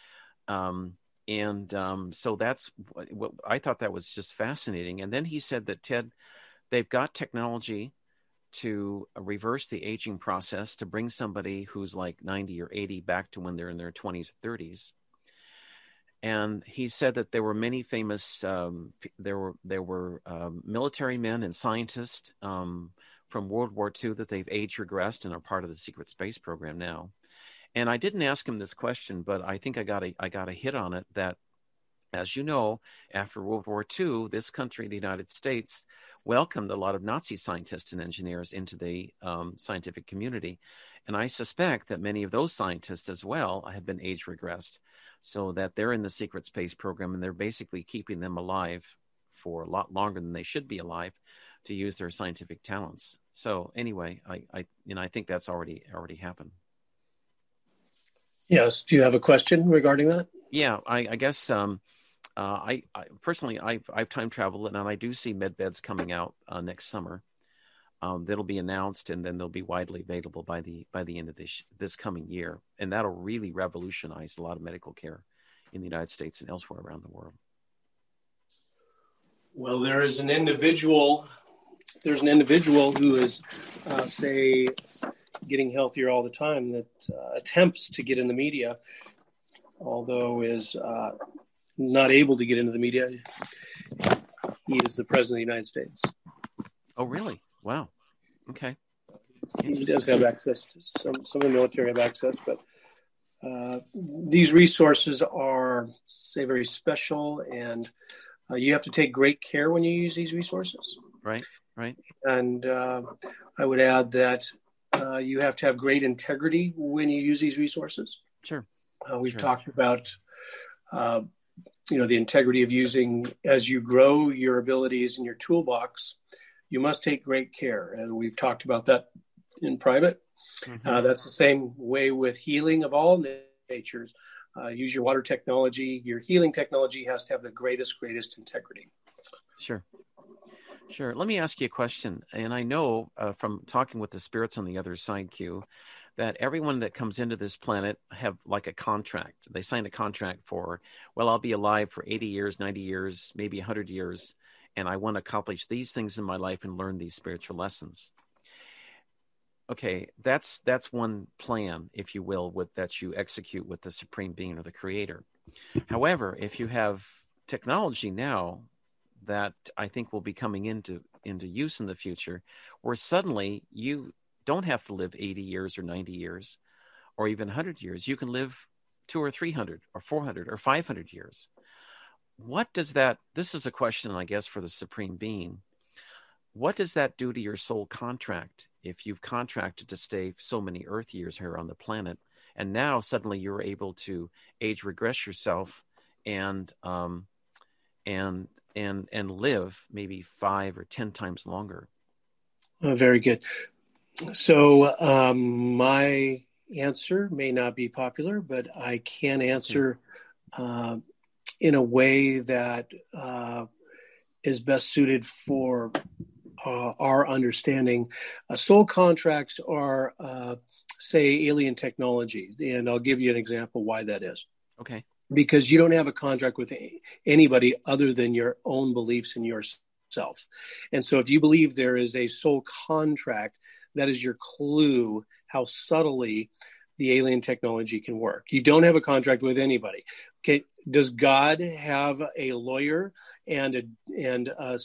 So that's what I thought. That was just fascinating. And then he said that, Ted, they've got technology to reverse the aging process to bring somebody who's like 90 or 80 back to when they're in their 20s, 30s. And he said that there were many famous, there were military men and scientists from World War II that they've age regressed and are part of the secret space program now. And I didn't ask him this question, but I think I got a hit on it that, as you know, after World War II, this country, the United States, welcomed a lot of Nazi scientists and engineers into the scientific community. And I suspect that many of those scientists as well have been age regressed, so that they're in the secret space program, and they're basically keeping them alive for a lot longer than they should be alive to use their scientific talents. So anyway, I think that's already happened. Yes. Do you have a question regarding that? Yeah, I guess I personally I've time traveled, and I do see med beds coming out next summer. That'll be announced, and then they'll be widely available by the end of this coming year, and that'll really revolutionize a lot of medical care in the United States and elsewhere around the world. Well, there's an individual who is, say, getting healthier all the time that attempts to get in the media. although is not able to get into the media. He is the president of the United States. Oh, really? Wow. Okay. He does have access to some of the military have access, but these resources are, say, very special, and you have to take great care when you use these resources. Right. And I would add that you have to have great integrity when you use these resources. Sure. We've talked about, the integrity of using, as you grow your abilities in your toolbox, you must take great care. And we've talked about that in private. Mm-hmm. That's the same way with healing of all natures. Use your water technology. Your healing technology has to have the greatest integrity. Sure. Let me ask you a question. And I know from talking with the spirits on the other side, Q, that everyone that comes into this planet have like a contract. They sign a contract for, well, I'll be alive for 80 years, 90 years, maybe 100 years, and I want to accomplish these things in my life and learn these spiritual lessons. Okay, that's one plan, if you will, that you execute with the Supreme Being or the Creator. However, if you have technology now that I think will be coming into use in the future, where suddenly you don't have to live 80 years or 90 years or even 100 years. You can live 200 or 300 or 400 or 500 years. What does that, this is a question, I guess, for the Supreme Being. What does that do to your soul contract if you've contracted to stay so many Earth years here on the planet, and now suddenly you're able to age regress yourself and live maybe 5 or 10 times longer? Very good. So my answer may not be popular, but I can answer in a way that is best suited for our understanding. Soul contracts are, say, alien technology. And I'll give you an example why that is. Okay. Because you don't have a contract with anybody other than your own beliefs in yourself. And so if you believe there is a soul contract, that is your clue how subtly the alien technology can work. You don't have a contract with anybody. Okay. Does God have a lawyer and a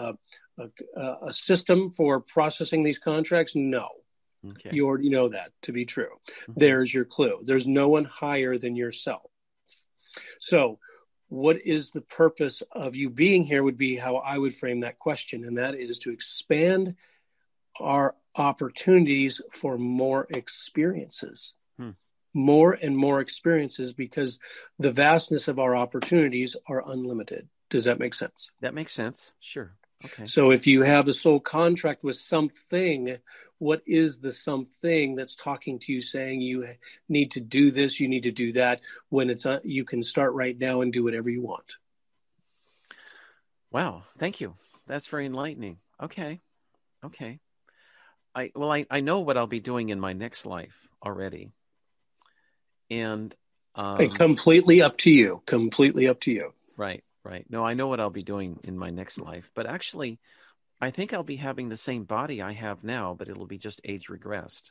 system for processing these contracts? No. Okay. You already know that to be true. Mm-hmm. There's your clue. There's no one higher than yourself. So what is the purpose of you being here would be how I would frame that question. And that is to expand our opportunities for more experiences, more and more experiences, because the vastness of our opportunities are unlimited. Does that make sense? That makes sense. Sure. Okay. So if you have a soul contract with something, what is the something that's talking to you saying you need to do this, you need to do that, when it's you can start right now and do whatever you want? Wow. Thank you. That's very enlightening. Okay. I know what I'll be doing in my next life already. And completely up to you. Right. No, I know what I'll be doing in my next life, but actually I think I'll be having the same body I have now, but it'll be just age regressed.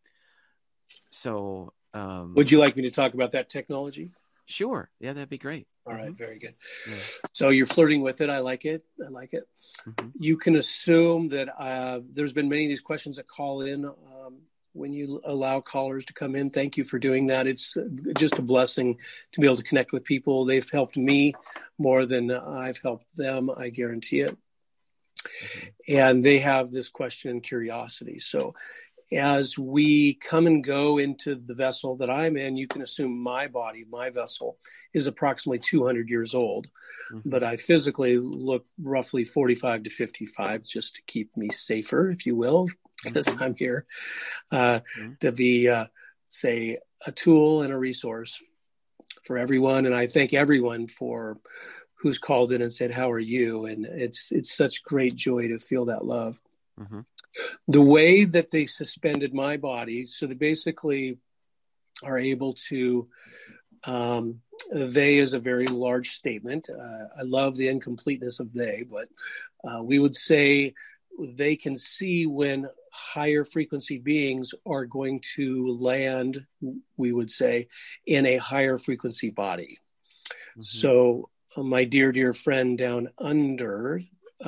So, would you like me to talk about that technology? Sure. Yeah, that'd be great. All right. Very good. Yeah. So you're flirting with it. I like it. Mm-hmm. You can assume that there's been many of these questions that call in when you allow callers to come in. Thank you for doing that. It's just a blessing to be able to connect with people. They've helped me more than I've helped them. I guarantee it. Mm-hmm. And they have this question and curiosity. So as we come and go into the vessel that I'm in, you can assume my body, my vessel, is approximately 200 years old. Mm-hmm. But I physically look roughly 45 to 55, just to keep me safer, if you will, because I'm here to be, say, a tool and a resource for everyone. And I thank everyone for who's called in and said, "How are you?" And it's such great joy to feel that love. Mm-hmm. The way that they suspended my body, so they basically are able to, they is a very large statement. I love the incompleteness of they, but we would say they can see when higher frequency beings are going to land, we would say, in a higher frequency body. Mm-hmm. So my dear friend down under,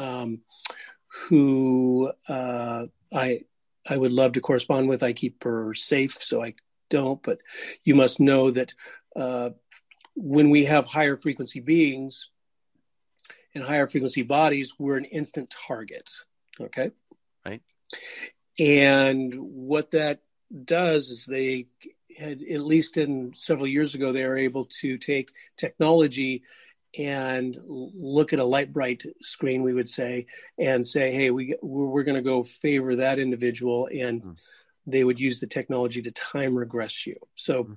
who I would love to correspond with, I keep her safe, so I don't, but you must know that when we have higher frequency beings and higher frequency bodies, we're an instant target. Okay. Right. And what that does is they had, at least in several years ago, they were able to take technology and look at a light bright screen, we would say, and say, hey, we're going to go favor that individual. And they would use the technology to time regress you. So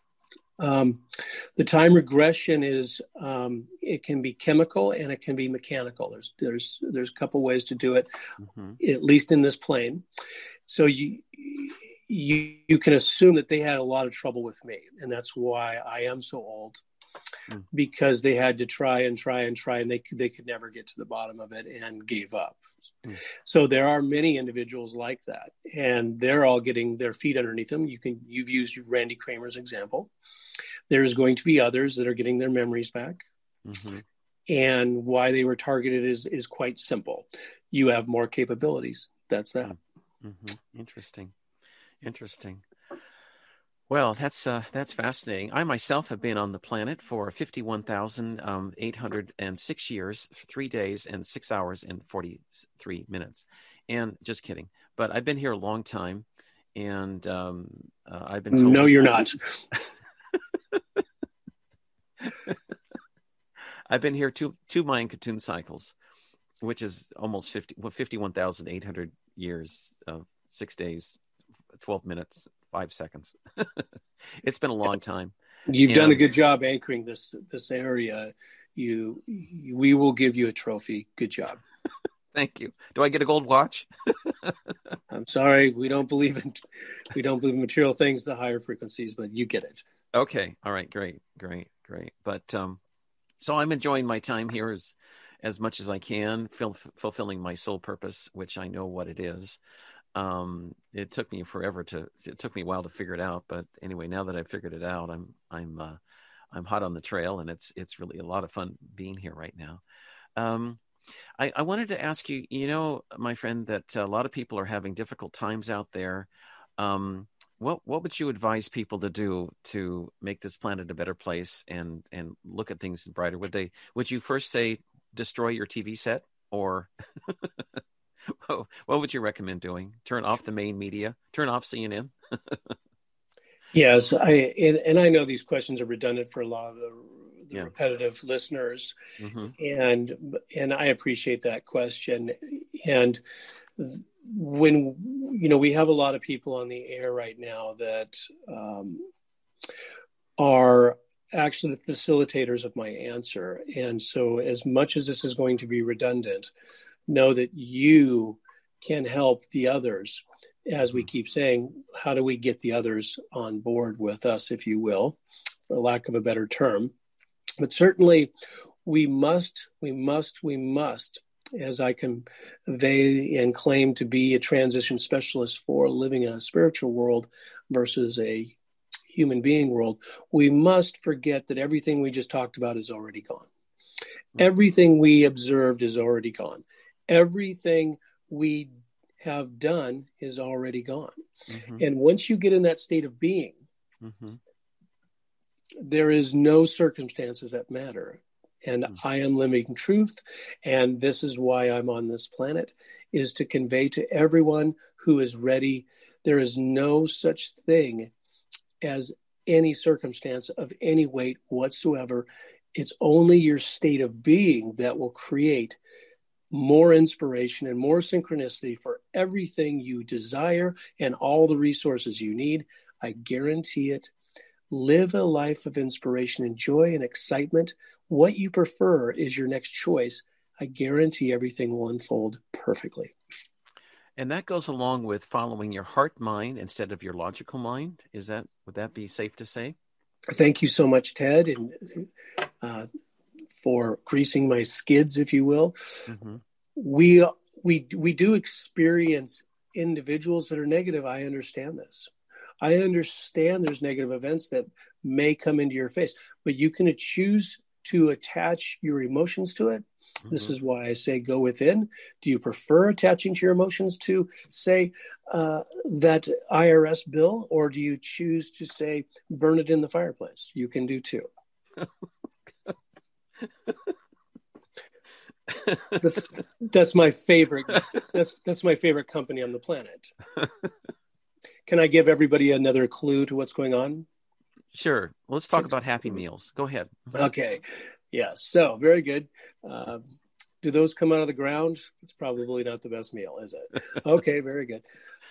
the time regression is, it can be chemical and it can be mechanical. There's a couple ways to do it, at least in this plane. So you can assume that they had a lot of trouble with me, and that's why I am so old, because they had to try, and they could never get to the bottom of it and gave up. So there are many individuals like that, and they're all getting their feet underneath them. You've used Randy Kramer's example. There's going to be others that are getting their memories back. And why they were targeted is quite simple. You have more capabilities. That's that. Interesting. Well, that's fascinating. I myself have been on the planet for 51,806 years, 3 days and 6 hours and 43 minutes. And just kidding. But I've been here a long time, and I've been told... No, you're not. I've been here two Mayan Katun cycles, which is almost 51,800 years, 6 days, 12 minutes, 5 seconds. It's been a long time. You've done a good job anchoring this area. We will give you a trophy. Good job. Thank you. Do I get a gold watch? I'm sorry, we don't believe in material things, the higher frequencies, but you get it. Okay. All right. Great. But so I'm enjoying my time here as much as I can, fulfilling my soul purpose, which I know what it is. It took me a while to figure it out, but anyway, now that I've figured it out, I'm hot on the trail, and it's really a lot of fun being here right now. I wanted to ask you, my friend, that a lot of people are having difficult times out there. What would you advise people to do to make this planet a better place and look at things brighter? Would you first say destroy your TV set, or what would you recommend doing? Turn off the main media? Turn off CNN? Yes, and I know these questions are redundant for a lot of the repetitive listeners, and I appreciate that question. And when we have a lot of people on the air right now that are actually the facilitators of my answer, and so as much as this is going to be redundant, know that you can help the others. As we keep saying, how do we get the others on board with us, if you will, for lack of a better term? But certainly we must, as I convey and claim to be a transition specialist for living in a spiritual world versus a human being world, we must forget that everything we just talked about is already gone. Everything we observed is already gone. Everything we have done is already gone. And once you get in that state of being, there is no circumstances that matter. And I am living truth. And this is why I'm on this planet, is to convey to everyone who is ready, there is no such thing as any circumstance of any weight whatsoever. It's only your state of being that will create more inspiration and more synchronicity for everything you desire and all the resources you need. I guarantee it. Live a life of inspiration and joy and excitement. What you prefer is your next choice. I guarantee everything will unfold perfectly. And that goes along with following your heart mind instead of your logical mind. Would that be safe to say? Thank you so much, Ted, and for greasing my skids, if you will. We do experience individuals that are negative, I understand this. I understand there's negative events that may come into your face, but you can choose to attach your emotions to it. Mm-hmm. This is why I say go within. Do you prefer attaching to your emotions to, say, that IRS bill, or do you choose to say burn it in the fireplace? You can do too. That's my favorite. That's my favorite company on the planet. Can I give everybody another clue to what's going on? Sure. Let's talk about Happy Meals. Go ahead. Okay. Yeah. So very good. Do those come out of the ground? It's probably not the best meal, is it? Okay. Very good.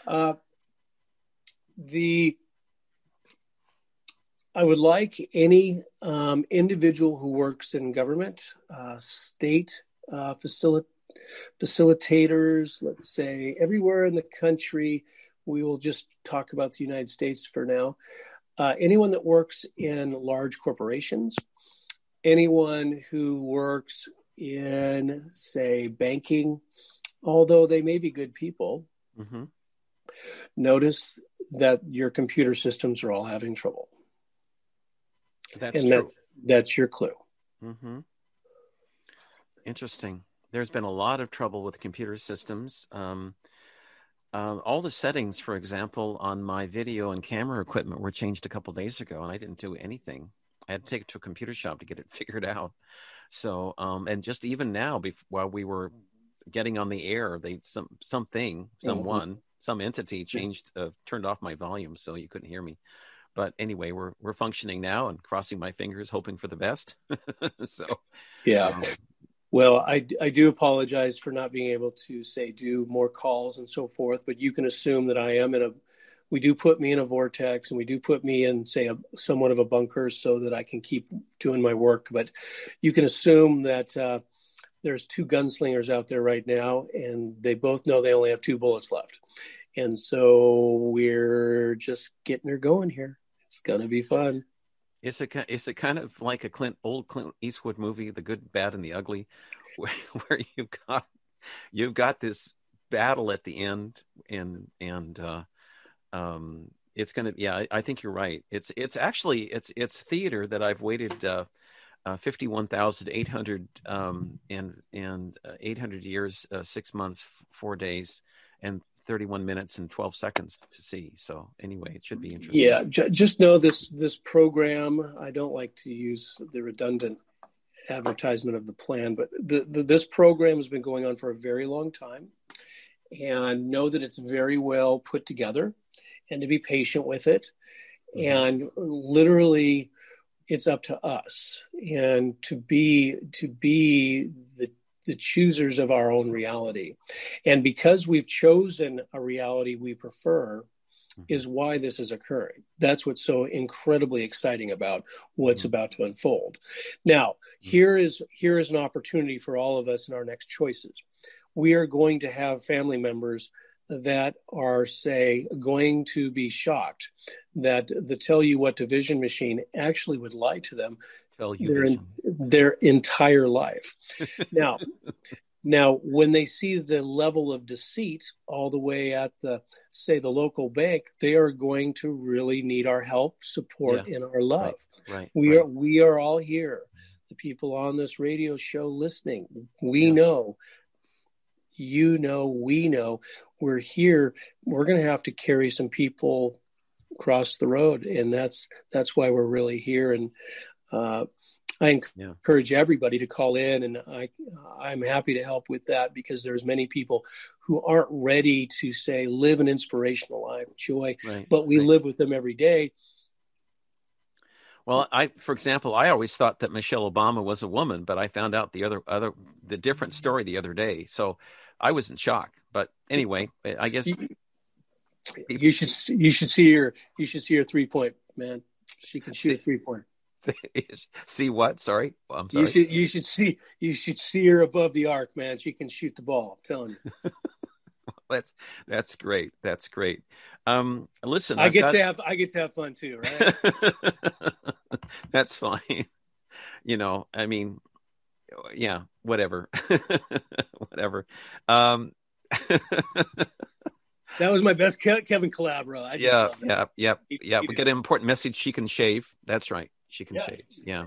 I would like any individual who works in government, state facilitators, let's say everywhere in the country. We will just talk about the United States for now. Anyone that works in large corporations, anyone who works in, say, banking, although they may be good people, mm-hmm. Notice that your computer systems are all having trouble. That's true. That's your clue. Mm-hmm. Interesting. There's been a lot of trouble with computer systems. All the settings, for example, on my video and camera equipment were changed a couple days ago, and I didn't do anything. I had to take it to a computer shop to get it figured out. So, and just even now, while we were getting on the air, some entity changed, turned off my volume, so you couldn't hear me. But anyway, we're functioning now, and crossing my fingers, hoping for the best. So, yeah. Well, I do apologize for not being able to, say, do more calls and so forth, but you can assume that I am we do put me in a vortex, and we do put me in, say, somewhat of a bunker so that I can keep doing my work. But you can assume that there's two gunslingers out there right now, and they both know they only have 2 bullets left. And so we're just getting her going here. It's going to be fun. Is it kind of like old Clint Eastwood movie, The Good, Bad, and the Ugly, where you've got this battle at the end, and it's gonna, yeah, I think you're right. It's actually theater that I've waited 51,800 and 800 years, 6 months, 4 days, and 31 minutes and 12 seconds to see. So anyway, it should be interesting. Yeah, just know this program, I don't like to use the redundant advertisement of the plan, but this program has been going on for a very long time, and know that it's very well put together, and to be patient with it. Mm-hmm. And literally it's up to us, and to be the choosers of our own reality. And because we've chosen a reality we prefer, is why this is occurring. That's what's so incredibly exciting about what's about to unfold. Now, here is an opportunity for all of us in our next choices. We are going to have family members that are, say, going to be shocked that the Tell You What Division machine actually would lie to them their entire life. Now, when they see the level of deceit all the way at the local bank, they are going to really need our help, support in our life. Right. We are all here. The people on this radio show listening, we know, you know, we know, we're here. We're going to have to carry some people across the road, and that's why we're really here. And I encourage everybody to call in, and I'm happy to help with that, because there's many people who aren't ready to, say, live an inspirational life, joy, but we live with them every day. Well, for example, I always thought that Michelle Obama was a woman, but I found out the different story the other day. So I was in shock. But anyway, I guess you should see her 3-point, man. She can shoot a 3-pointer. See what? Sorry, I'm sorry. You should see her above the arc, man. She can shoot the ball. I'm telling you. That's great. That's great. Listen, I get to have fun too, right? That's fine. You know, I mean, yeah, whatever, whatever. That was my best Kevin Calabro. I just love that. Yeah. We get an important message. She can shave. That's right. She can shave. Yeah.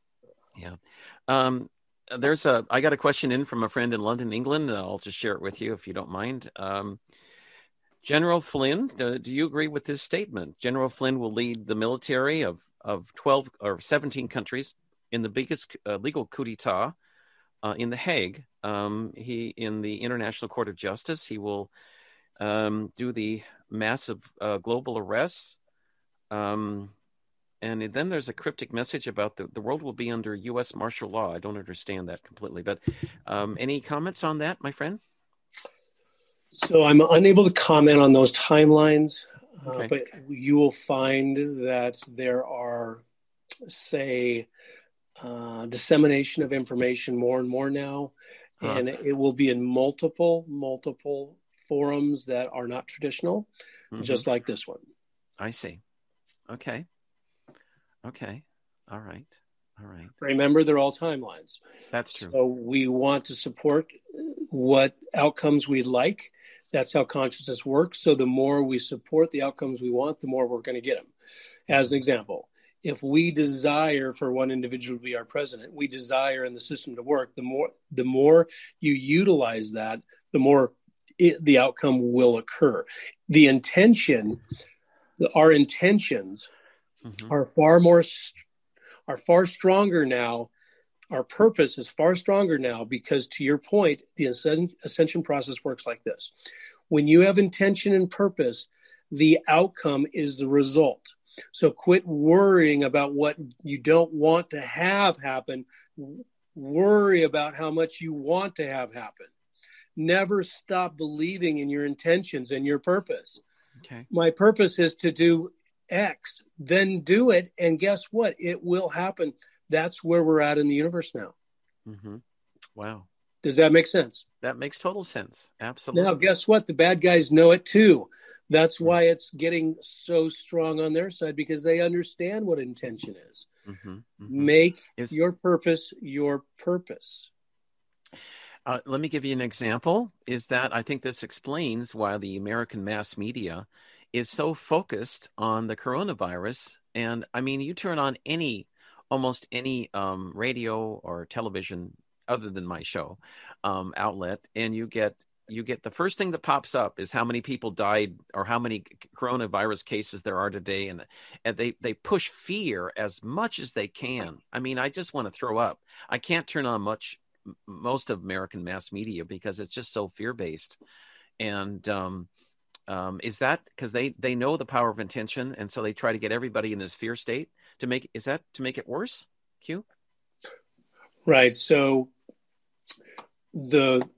I got a question in from a friend in London, England. I'll just share it with you if you don't mind. General Flynn, do you agree with this statement? General Flynn will lead the military of 12 or 17 countries in the biggest legal coup d'etat in The Hague. He in the International Court of Justice. He will do the massive global arrests. And then there's a cryptic message about the world will be under U.S. martial law. I don't understand that completely. But any comments on that, my friend? So I'm unable to comment on those timelines, Okay. but you will find that there are, say, dissemination of information more and more now, and it will be in multiple forums that are not traditional, just like this one. I see. Okay. All right. Remember, they're all timelines. That's true. So we want to support what outcomes we'd like. That's how consciousness works. So the more we support the outcomes we want, the more we're going to get them. As an example, if we desire for one individual to be our president, we desire in the system to work, the more you utilize that, the more the outcome will occur. Our intentions are far stronger now. Our purpose is far stronger now because, to your point, the ascension process works like this. When you have intention and purpose, the outcome is the result. So quit worrying about what you don't want to have happen. Worry about how much you want to have happen. Never stop believing in your intentions and your purpose. Okay. My purpose is to do X, then do it. And guess what? It will happen. That's where we're at in the universe now. Wow. Does that make sense? That makes total sense. Absolutely. Now, guess what? The bad guys know it too. That's why it's getting so strong on their side, because they understand what intention is. Make your purpose your purpose. Let me give you an example. Is that I think this explains why the American mass media is so focused on the coronavirus. And I mean, you turn on almost any radio or television other than my show outlet, and you get the first thing that pops up is how many people died or how many coronavirus cases there are today, and they push fear as much as they can. I mean, I just want to throw up. I can't turn on most of American mass media because it's just so fear-based. And is that because they know the power of intention, and so they try to get everybody in this fear state to make it worse? Q? Right. So the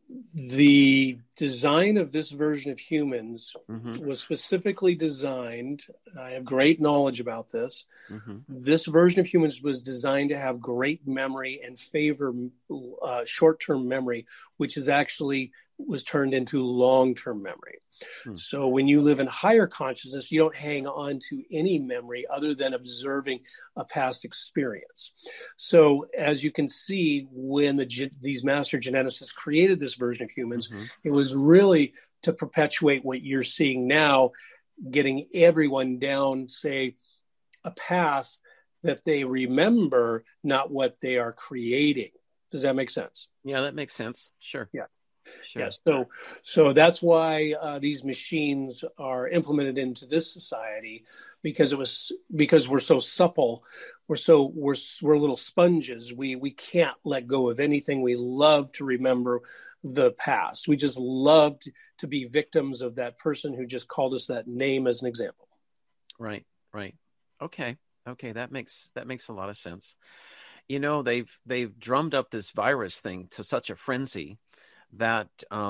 design of this version of humans was specifically designed. I have great knowledge about this. This version of humans was designed to have great memory and favor short-term memory, which was turned into long-term memory. So when you live in higher consciousness, you don't hang on to any memory other than observing a past experience. So as you can see, when these master geneticists created this version of humans, it was really to perpetuate what you're seeing now, getting everyone down, say, a path that they remember, not what they are creating. Does that make sense? Yeah, that makes sense. Sure. Yeah. Sure. Yes. So that's why these machines are implemented into this society, because we're so supple, we're little sponges. We can't let go of anything. We love to remember the past. We just love to be victims of that person who just called us that name as an example. Right. Okay. That makes a lot of sense. You know, they've drummed up this virus thing to such a frenzy that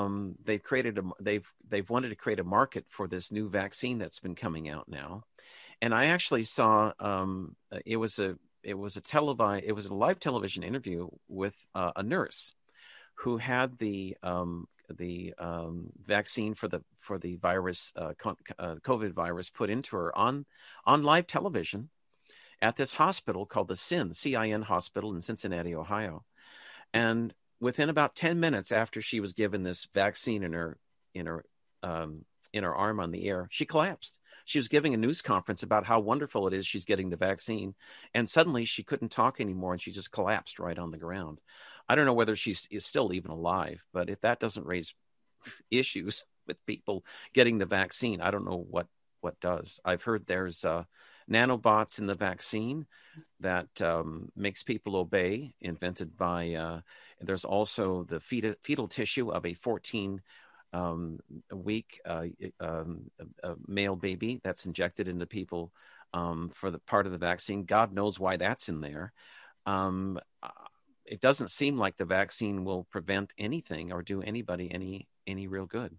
they've wanted to create a market for this new vaccine that's been coming out now. And I actually saw it was a live television interview with a nurse who had the vaccine for the virus, COVID virus, put into her on live television at this hospital called the CIN Hospital in Cincinnati, Ohio. And within about 10 minutes after she was given this vaccine in her in her arm on the air. She collapsed. She was giving a news conference about how wonderful it is she's getting the vaccine. And suddenly she couldn't talk anymore, and she just collapsed right on the ground. I don't know whether she is still even alive, but if that doesn't raise issues with people getting the vaccine, I don't know what does. I've heard there's nanobots in the vaccine that makes people obey, invented by, there's also the fetal tissue of a 14-week male baby that's injected into people for the part of the vaccine. God knows why that's in there. It doesn't seem like the vaccine will prevent anything or do anybody any real good.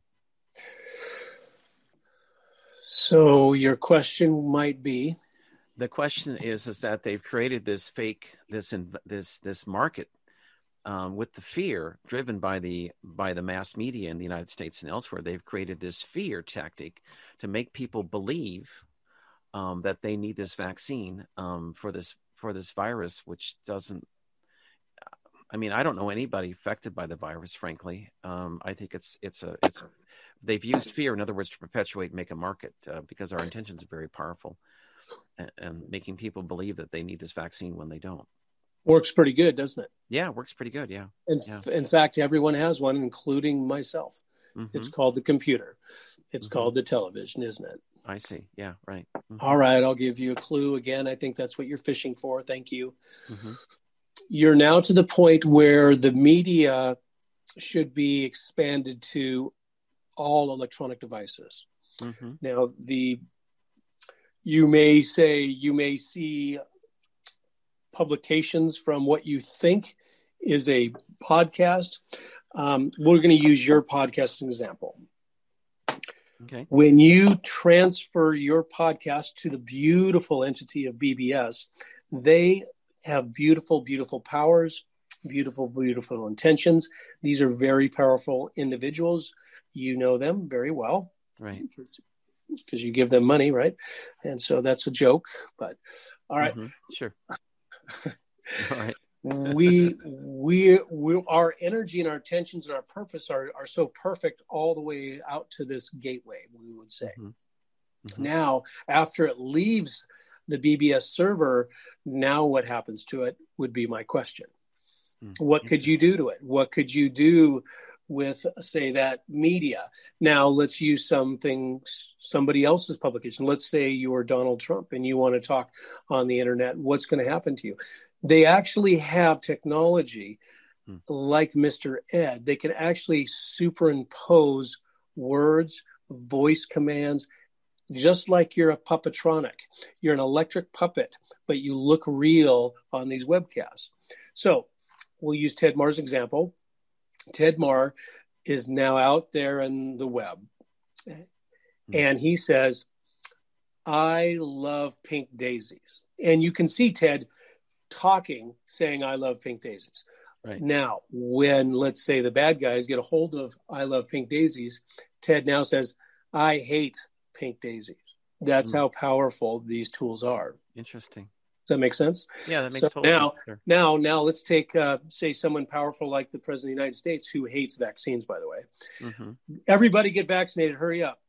So your question might be? The question is that they've created this fake, this market with the fear driven by the mass media in the United States and elsewhere. They've created this fear tactic to make people believe that they need this vaccine for this virus, which doesn't. I mean, I don't know anybody affected by the virus, frankly. I think they've used fear, in other words, to perpetuate and make a market because our intentions are very powerful, and making people believe that they need this vaccine when they don't. Works pretty good, doesn't it? Yeah, it works pretty good, yeah. In fact, everyone has one, including myself. Mm-hmm. It's called the computer. It's called the television, isn't it? I see. Yeah, right. Mm-hmm. All right, I'll give you a clue again. I think that's what you're fishing for. Thank you. Mm-hmm. You're now to the point where the media should be expanded to all electronic devices. Mm-hmm. Now, you may see publications from what you think is a podcast. We're going to use your podcast as an example. Okay. When you transfer your podcast to the beautiful entity of BBS, they have beautiful, beautiful powers, beautiful, beautiful intentions. These are very powerful individuals. You know them very well. Right. Because you give them money, right? And so that's a joke, but all right. Mm-hmm. Sure. All right. we our energy and our intentions and our purpose are so perfect all the way out to this gateway, we would say. Mm-hmm. Mm-hmm. Now, after it leaves the BBS server, now what happens to it would be my question. Mm-hmm. What could you do to it? What could you do with, say, that media? Now, let's use somebody else's publication. Let's say you're Donald Trump and you want to talk on the internet. What's going to happen to you? They actually have technology like Mr. Ed. They can actually superimpose words, voice commands, just like you're a puppetronic. You're an electric puppet, but you look real on these webcasts. So we'll use Ted Marr's example. Ted Marr is now out there in the web. And he says, I love pink daisies. And you can see Ted talking, saying, I love pink daisies. Right. Now, when, let's say, the bad guys get a hold of I love pink daisies, Ted now says, I hate pink daisies. That's how powerful these tools are. Interesting. Does that make sense? Yeah, that makes total sense. Now let's take, say, someone powerful like the President of the United States, who hates vaccines, by the way. Mm-hmm. Everybody get vaccinated. Hurry up.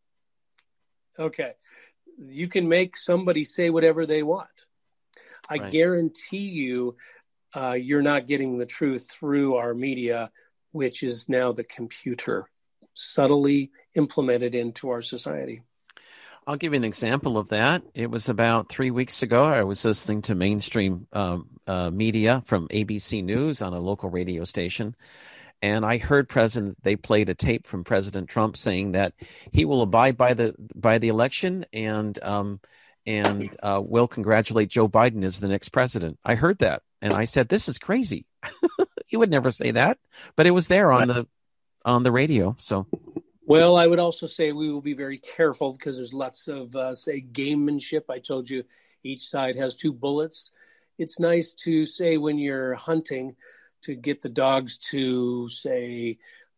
Okay. You can make somebody say whatever they want. I guarantee you, you're not getting the truth through our media, which is now the computer subtly implemented into our society. I'll give you an example of that. It was about 3 weeks ago. I was listening to mainstream media from ABC News on a local radio station, and I heard they played a tape from President Trump saying that he will abide by the election and will congratulate Joe Biden as the next president. I heard that, and I said, "This is crazy." He would never say that, but it was there on the radio. So. Well, I would also say we will be very careful because there's lots of, say, gamemanship. I told you each side has 2 bullets. It's nice to say when you're hunting to get the dogs to, say,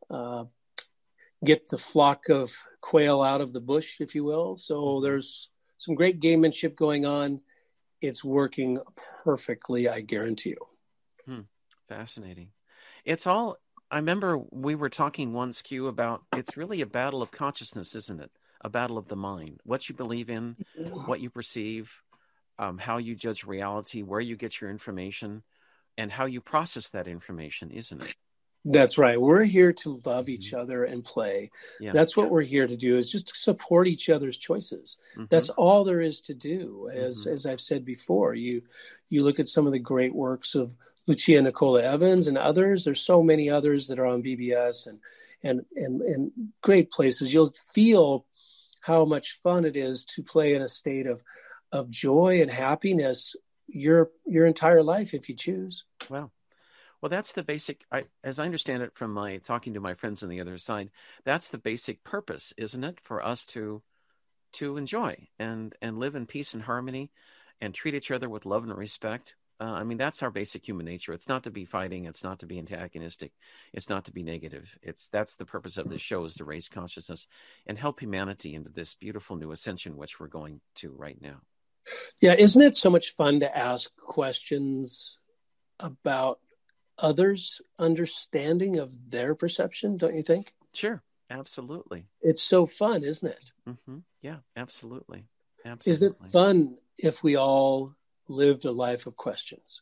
get the flock of quail out of the bush, if you will. So there's some great gamemanship going on. It's working perfectly, I guarantee you. Fascinating. It's all I remember we were talking once, Q, about it's really a battle of consciousness, isn't it? A battle of the mind. What you believe in, what you perceive, how you judge reality, where you get your information, and how you process that information, isn't it? That's right. We're here to love each other and play. Yeah. That's what we're here to do, is just to support each other's choices. That's all there is to do. As I've said before, you look at some of the great works of Lucia Nicola Evans and others. There's so many others that are on BBS and great places. You'll feel how much fun it is to play in a state of joy and happiness your entire life if you choose. Wow. Well, that's the basic, as I understand it from my talking to my friends on the other side, that's the basic purpose, isn't it? For us to enjoy and live in peace and harmony and treat each other with love and respect. I mean, that's our basic human nature. It's not to be fighting. It's not to be antagonistic. It's not to be negative. That's the purpose of this show, is to raise consciousness and help humanity into this beautiful new ascension, which we're going to right now. Yeah. Isn't it so much fun to ask questions about others' understanding of their perception, don't you think? Sure. Absolutely. It's so fun, isn't it? Yeah, absolutely. Isn't it fun if we all lived a life of questions?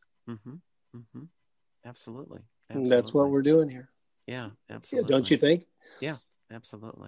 Absolutely. And that's what we're doing here. Yeah, absolutely. Yeah, don't you think? Yeah, absolutely.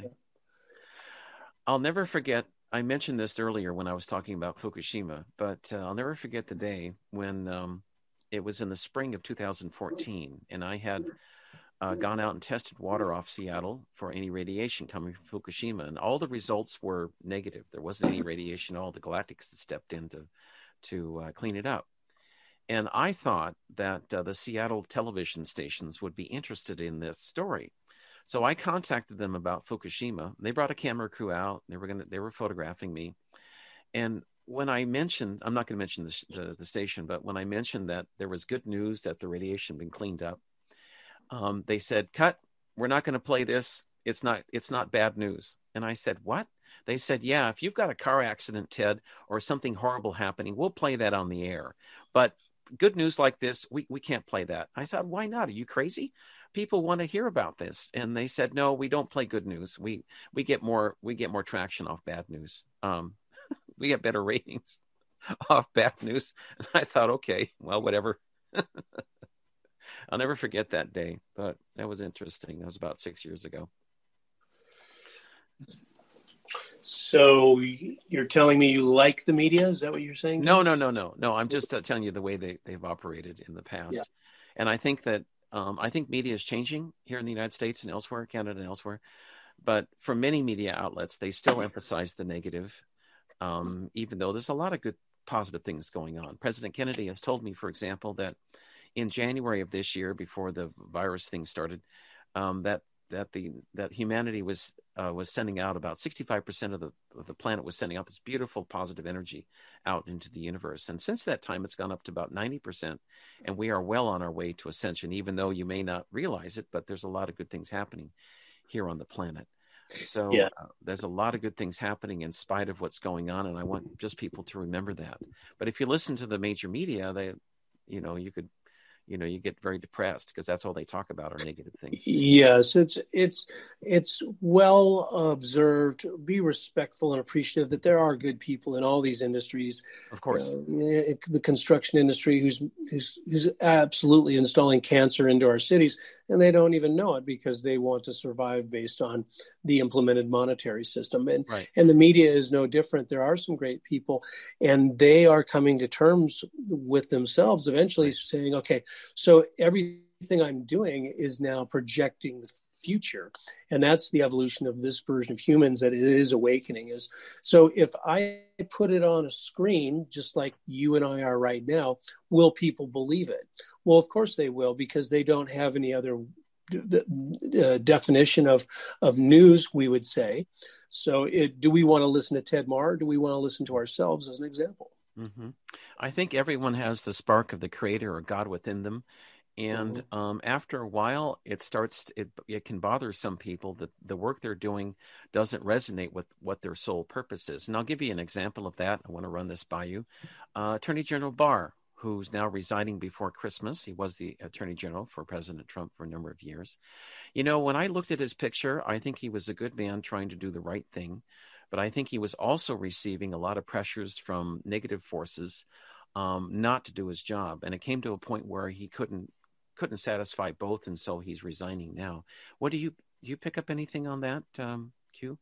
I'll never forget, I mentioned this earlier when I was talking about Fukushima, but I'll never forget the day when it was in the spring of 2014, and I had gone out and tested water off Seattle for any radiation coming from Fukushima, and all the results were negative. There wasn't any radiation at all. The Galactics had stepped in to clean it up. And I thought that the Seattle television stations would be interested in this story. So I contacted them about Fukushima. They brought a camera crew out. They were photographing me. And when I mentioned, I'm not going to mention the station, but when I mentioned that there was good news that the radiation had been cleaned up, they said, "Cut. We're not going to play this. It's not bad news." And I said, "What?" They said, "Yeah, if you've got a car accident, Ted, or something horrible happening, we'll play that on the air. But good news like this, we can't play that." I said, "Why not? Are you crazy? People want to hear about this." And they said, "No, we don't play good news. We get more traction off bad news. We get better ratings off bad news." And I thought, okay, well, whatever. I'll never forget that day, but that was interesting. That was about 6 years ago. So you're telling me you like the media? Is that what you're saying? No. I'm just telling you the way they've operated in the past. Yeah. And I think that I think media is changing here in the United States and elsewhere, Canada and elsewhere. But for many media outlets, they still emphasize the negative, even though there's a lot of good, positive things going on. President Kennedy has told me, for example, that in January of this year, before the virus thing started, that humanity was sending out about 65% of the planet was sending out this beautiful positive energy out into the universe. And since that time, it's gone up to about 90%. And we are well on our way to ascension, even though you may not realize it, but there's a lot of good things happening here on the planet. So there's a lot of good things happening in spite of what's going on. And I want just people to remember that. But if you listen to the major media, you get very depressed because that's all they talk about are negative things. Yes, it's well observed. Be respectful and appreciative that there are good people in all these industries. Of course, the construction industry who's absolutely installing cancer into our cities, and they don't even know it because they want to survive based on the implemented monetary system. And and the media is no different. There are some great people, and they are coming to terms with themselves eventually, saying, okay, so everything I'm doing is now projecting the future. And that's the evolution of this version of humans, that it is awakening. Is so if I put it on a screen, just like you and I are right now, will people believe it? Well, of course they will, because they don't have any other definition of news, we would say. So do we want to listen to Ted Marr, or do we want to listen to ourselves, as an example? Mm-hmm. I think everyone has the spark of the Creator or God within them. And after a while, it can bother some people that the work they're doing doesn't resonate with what their sole purpose is. And I'll give you an example of that. I want to run this by you. Attorney General Barr, who's now resigning before Christmas. He was the Attorney General for President Trump for a number of years. When I looked at his picture, I think he was a good man trying to do the right thing. But I think he was also receiving a lot of pressures from negative forces not to do his job. And it came to a point where he couldn't satisfy both. And so he's resigning now. What do you pick up anything on that, Q?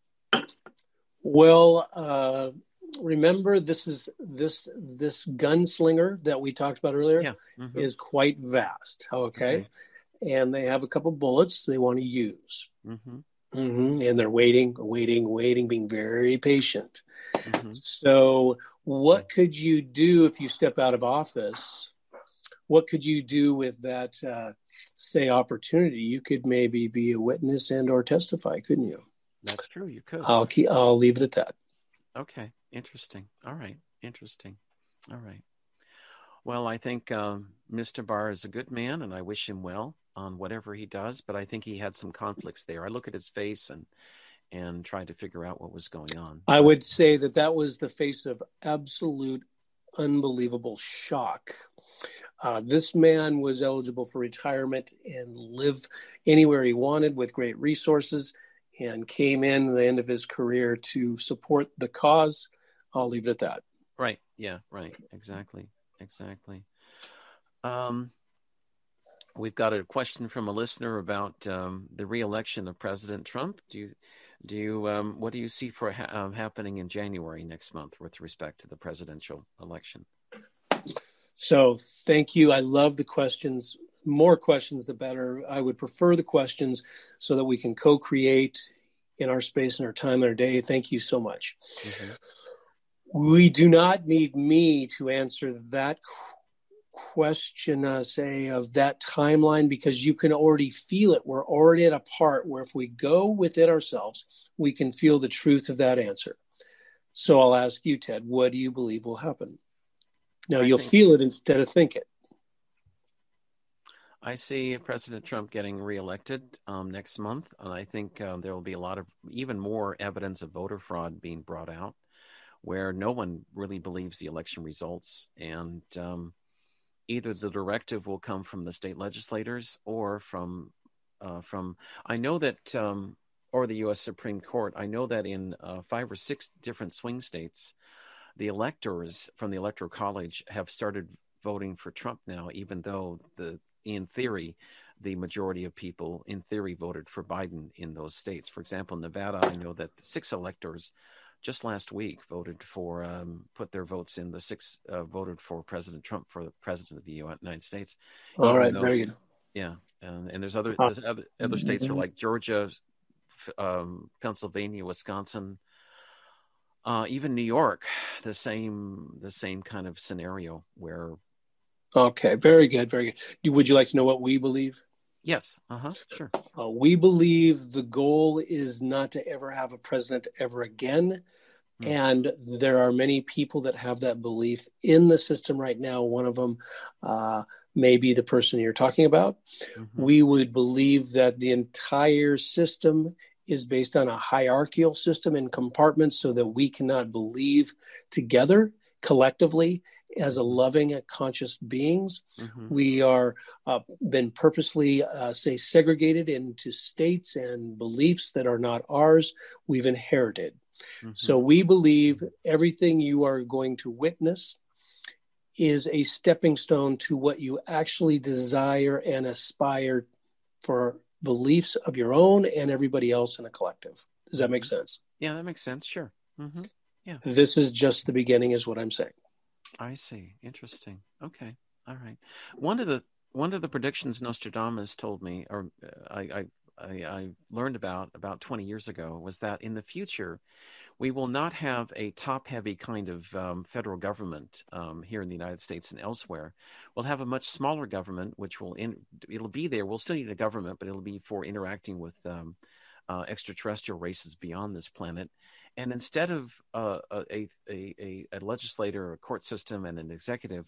Well, remember, this gunslinger that we talked about earlier is quite vast. Okay. And they have a couple bullets they want to use. And they're waiting, being very patient. So what could you do if you step out of office? What could you do with that, say, opportunity? You could maybe be a witness and or testify, couldn't you? That's true. You could. I'll leave it at that. Okay. Interesting. All right. Interesting. All right. Well, I think Mr. Barr is a good man, and I wish him well on whatever he does. But I think he had some conflicts there. I look at his face and try to figure out what was going on. I would say that was the face of absolute, unbelievable shock. This man was eligible for retirement and live anywhere he wanted with great resources, and came in at the end of his career to support the cause. I'll leave it at that. Right. Yeah. Right. Exactly. We've got a question from a listener about the re-election of President Trump. What do you see for happening in January next month with respect to the presidential election? So thank you. I love the questions. More questions, the better. I would prefer the questions so that we can co-create in our space and our time and our day. Thank you so much. We do not need me to answer that question, say, of that timeline, because you can already feel it. We're already at a part where if we go within ourselves, we can feel the truth of that answer. So I'll ask you, Ted, what do you believe will happen? Now, you'll feel it instead of think it. I see President Trump getting reelected next month, and I think there will be a lot of even more evidence of voter fraud being brought out, where no one really believes the election results, and either the directive will come from the state legislators or from I know that or the U.S. Supreme Court. I know that in 5 or 6 different swing states, the electors from the Electoral College have started voting for Trump now, even though in theory, the majority of people in theory voted for Biden in those states. For example, Nevada, I know that 6 electors just last week voted for, put their votes in. The 6 voted for President Trump for the president of the United States. All right, very good. Yeah, and there's other states are like Georgia, Pennsylvania, Wisconsin, even New York. The same kind of scenario where. Okay, very good, very good. Would you like to know what we believe? Yes, sure. We believe the goal is not to ever have a president ever again. And there are many people that have that belief in the system right now. One of them may be the person you're talking about. We would believe that the entire system is based on a hierarchical system in compartments so that we cannot believe together collectively as a loving, conscious beings. We are been purposely, segregated into states and beliefs that are not ours. We've inherited. So we believe everything you are going to witness is a stepping stone to what you actually desire and aspire for beliefs of your own and everybody else in a collective. Does that make sense? Yeah, that makes sense. Sure. Yeah. This is just the beginning is what I'm saying. I see. Interesting. Okay. All right. One of the predictions Nostradamus told me, or I learned about 20 years ago, was that in the future, we will not have a top-heavy kind of federal government here in the United States and elsewhere. We'll have a much smaller government, which it'll be there. We'll still need a government, but it'll be for interacting with extraterrestrial races beyond this planet. And instead of a legislator, a court system, and an executive,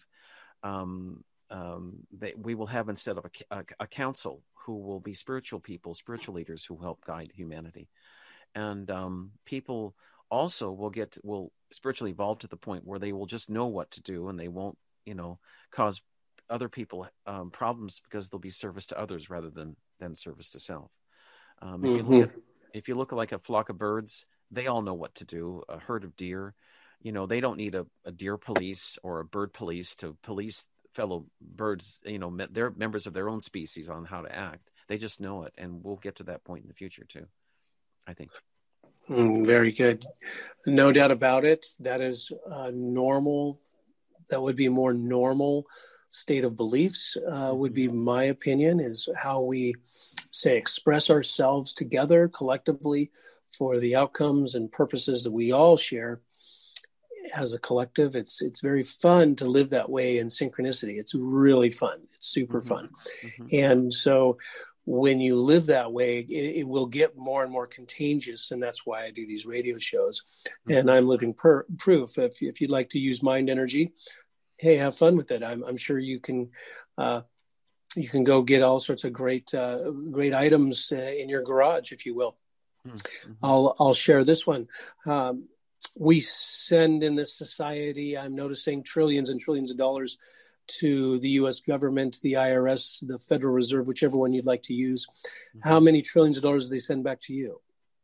we will have instead of a council who will be spiritual people, spiritual leaders who help guide humanity. And people also will spiritually evolve to the point where they will just know what to do, and they won't cause other people problems, because they'll be service to others rather than service to self. If you look like a flock of birds, they all know what to do. A herd of deer, they don't need a deer police or a bird police to police fellow birds. They're members of their own species on how to act. They just know it, and we'll get to that point in the future too, I think. Very good. No doubt about it. That is normal. That would be a more normal state of beliefs, would be my opinion, is how we say express ourselves together collectively for the outcomes and purposes that we all share as a collective. It's very fun to live that way in synchronicity. It's really fun. It's super fun. And so when you live that way, it will get more and more contagious. And that's why I do these radio shows. And I'm living proof. If you'd like to use mind energy, hey, have fun with it. I'm sure you can go get all sorts of great items in your garage, if you will. I'll share this one. We send in this society, I'm noticing, trillions and trillions of dollars to the U.S. government, the IRS, the Federal Reserve, whichever one you'd like to use. How many trillions of dollars do they send back to you?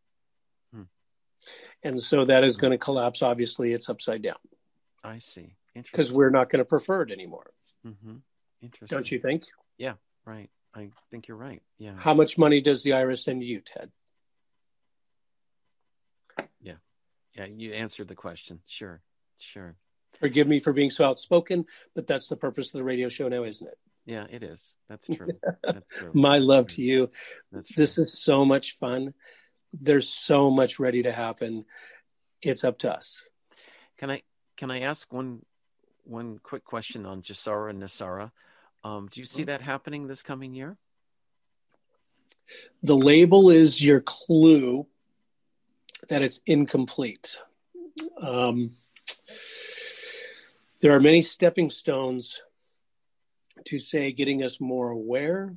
And so that is going to collapse. Obviously, it's upside down. I see. Because we're not going to prefer it anymore. Interesting. Don't you think? Yeah, right. I think you're right. Yeah. How much money does the IRS send you, Ted? Yeah, you answered the question. Sure. Forgive me for being so outspoken, but that's the purpose of the radio show now, isn't it? Yeah, it is. That's true. That's true. My love to you. That's true. This is so much fun. There's so much ready to happen. It's up to us. Can I ask one quick question on GESARA and NESARA? Do you see that happening this coming year? The label is your clue that it's incomplete. There are many stepping stones to say getting us more aware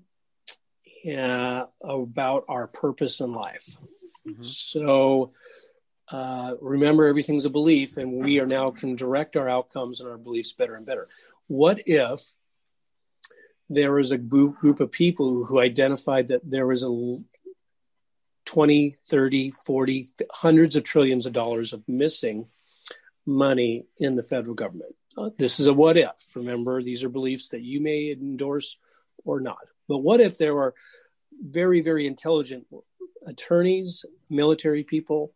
about our purpose in life. So remember, everything's a belief, and we are now can direct our outcomes and our beliefs better and better. What if there was a group of people who identified that there was a 20, 30, 40, hundreds of trillions of dollars of missing money in the federal government? This is a what if. Remember, these are beliefs that you may endorse or not. But what if there are very, very intelligent attorneys, military people,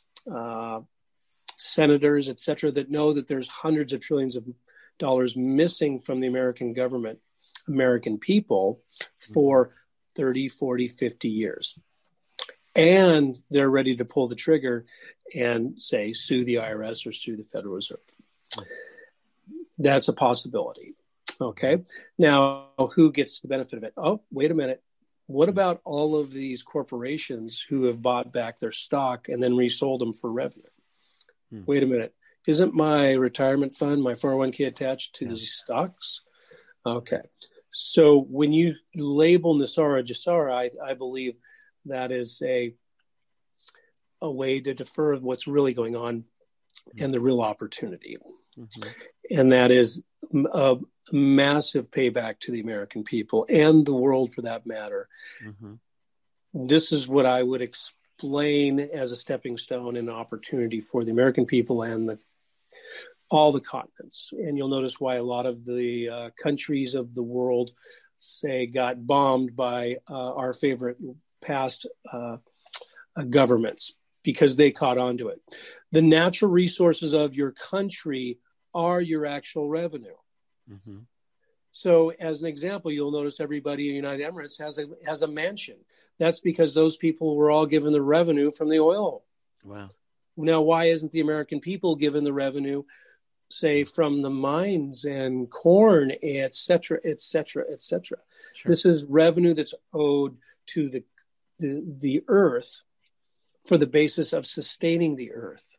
senators, et cetera, that know that there's hundreds of trillions of dollars missing from the American government, American people, for 30, 40, 50 years. And they're ready to pull the trigger and say, sue the IRS or sue the Federal Reserve. That's a possibility. Okay. Now, who gets the benefit of it? Oh, wait a minute. What about all of these corporations who have bought back their stock and then resold them for revenue? Wait a minute. Isn't my retirement fund, my 401k attached to these stocks? Okay. So when you label NESARA, GESARA, I believe that is a way to defer what's really going on and the real opportunity. And that is a massive payback to the American people and the world for that matter. This is what I would explain as a stepping stone and opportunity for the American people and all the continents. And you'll notice why a lot of the countries of the world, say, got bombed by our favorite past governments, because they caught on to it. The natural resources of your country are your actual revenue. So as an example, you'll notice everybody in United Emirates has a mansion. That's because those people were all given the revenue from the oil. Wow. Now, why isn't the American people given the revenue, say, from the mines and corn, et cetera, et cetera, et cetera? Sure. This is revenue that's owed to the earth for the basis of sustaining the earth,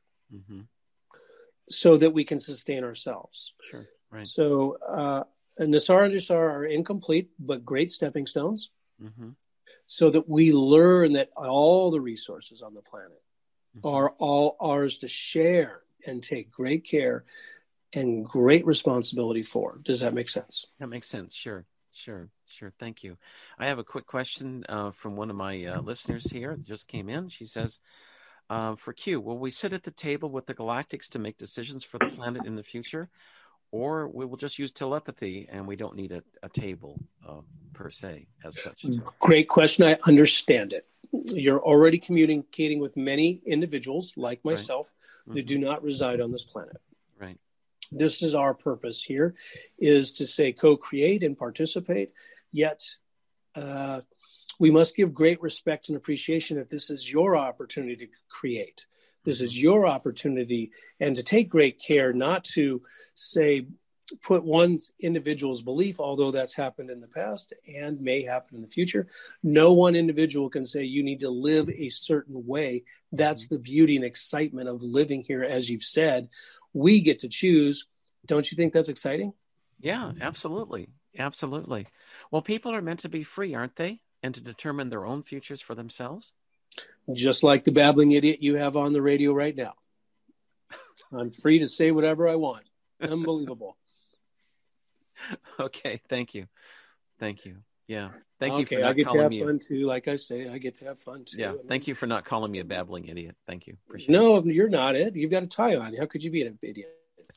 so that we can sustain ourselves. Sure. Right. So NESARA and GESARA are incomplete, but great stepping stones, so that we learn that all the resources on the planet are all ours to share and take great care and great responsibility for. Does that make sense? That makes sense. Sure. Thank you. I have a quick question from one of my listeners here that just came in. She says, for Q, will we sit at the table with the galactics to make decisions for the planet in the future? Or we will just use telepathy and we don't need a table per se as such? Great question. I understand it. You're already communicating with many individuals like myself that do not reside on this planet. Right. This is our purpose here, is to say co-create and participate, yet we must give great respect and appreciation that this is your opportunity to create. This is your opportunity, and to take great care not to say, put one individual's belief, although that's happened in the past and may happen in the future. No one individual can say you need to live a certain way. That's the beauty and excitement of living here. As you've said, we get to choose. Don't you think that's exciting? Yeah, absolutely. Absolutely. Well, people are meant to be free, aren't they? And to determine their own futures for themselves. Just like the babbling idiot you have on the radio right now. I'm free to say whatever I want. Unbelievable. Okay, thank you. Yeah, thank you. Okay, I get to have fun too. Like I say, I get to have fun too. Yeah, thank you for not calling me a babbling idiot. Thank you. Appreciate No, you're not it. You've got a tie on. How could you be an idiot?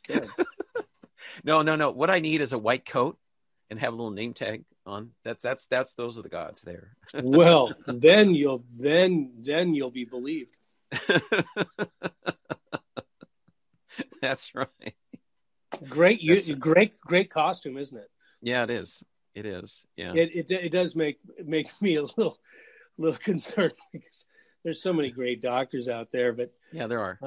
No. What I need is a white coat and have a little name tag on. That's those are the gods there. Well, then you'll be believed. That's right. Great costume, isn't it? Yeah, it is. Yeah. It does make me a little concerned because there's so many great doctors out there, but yeah, there are.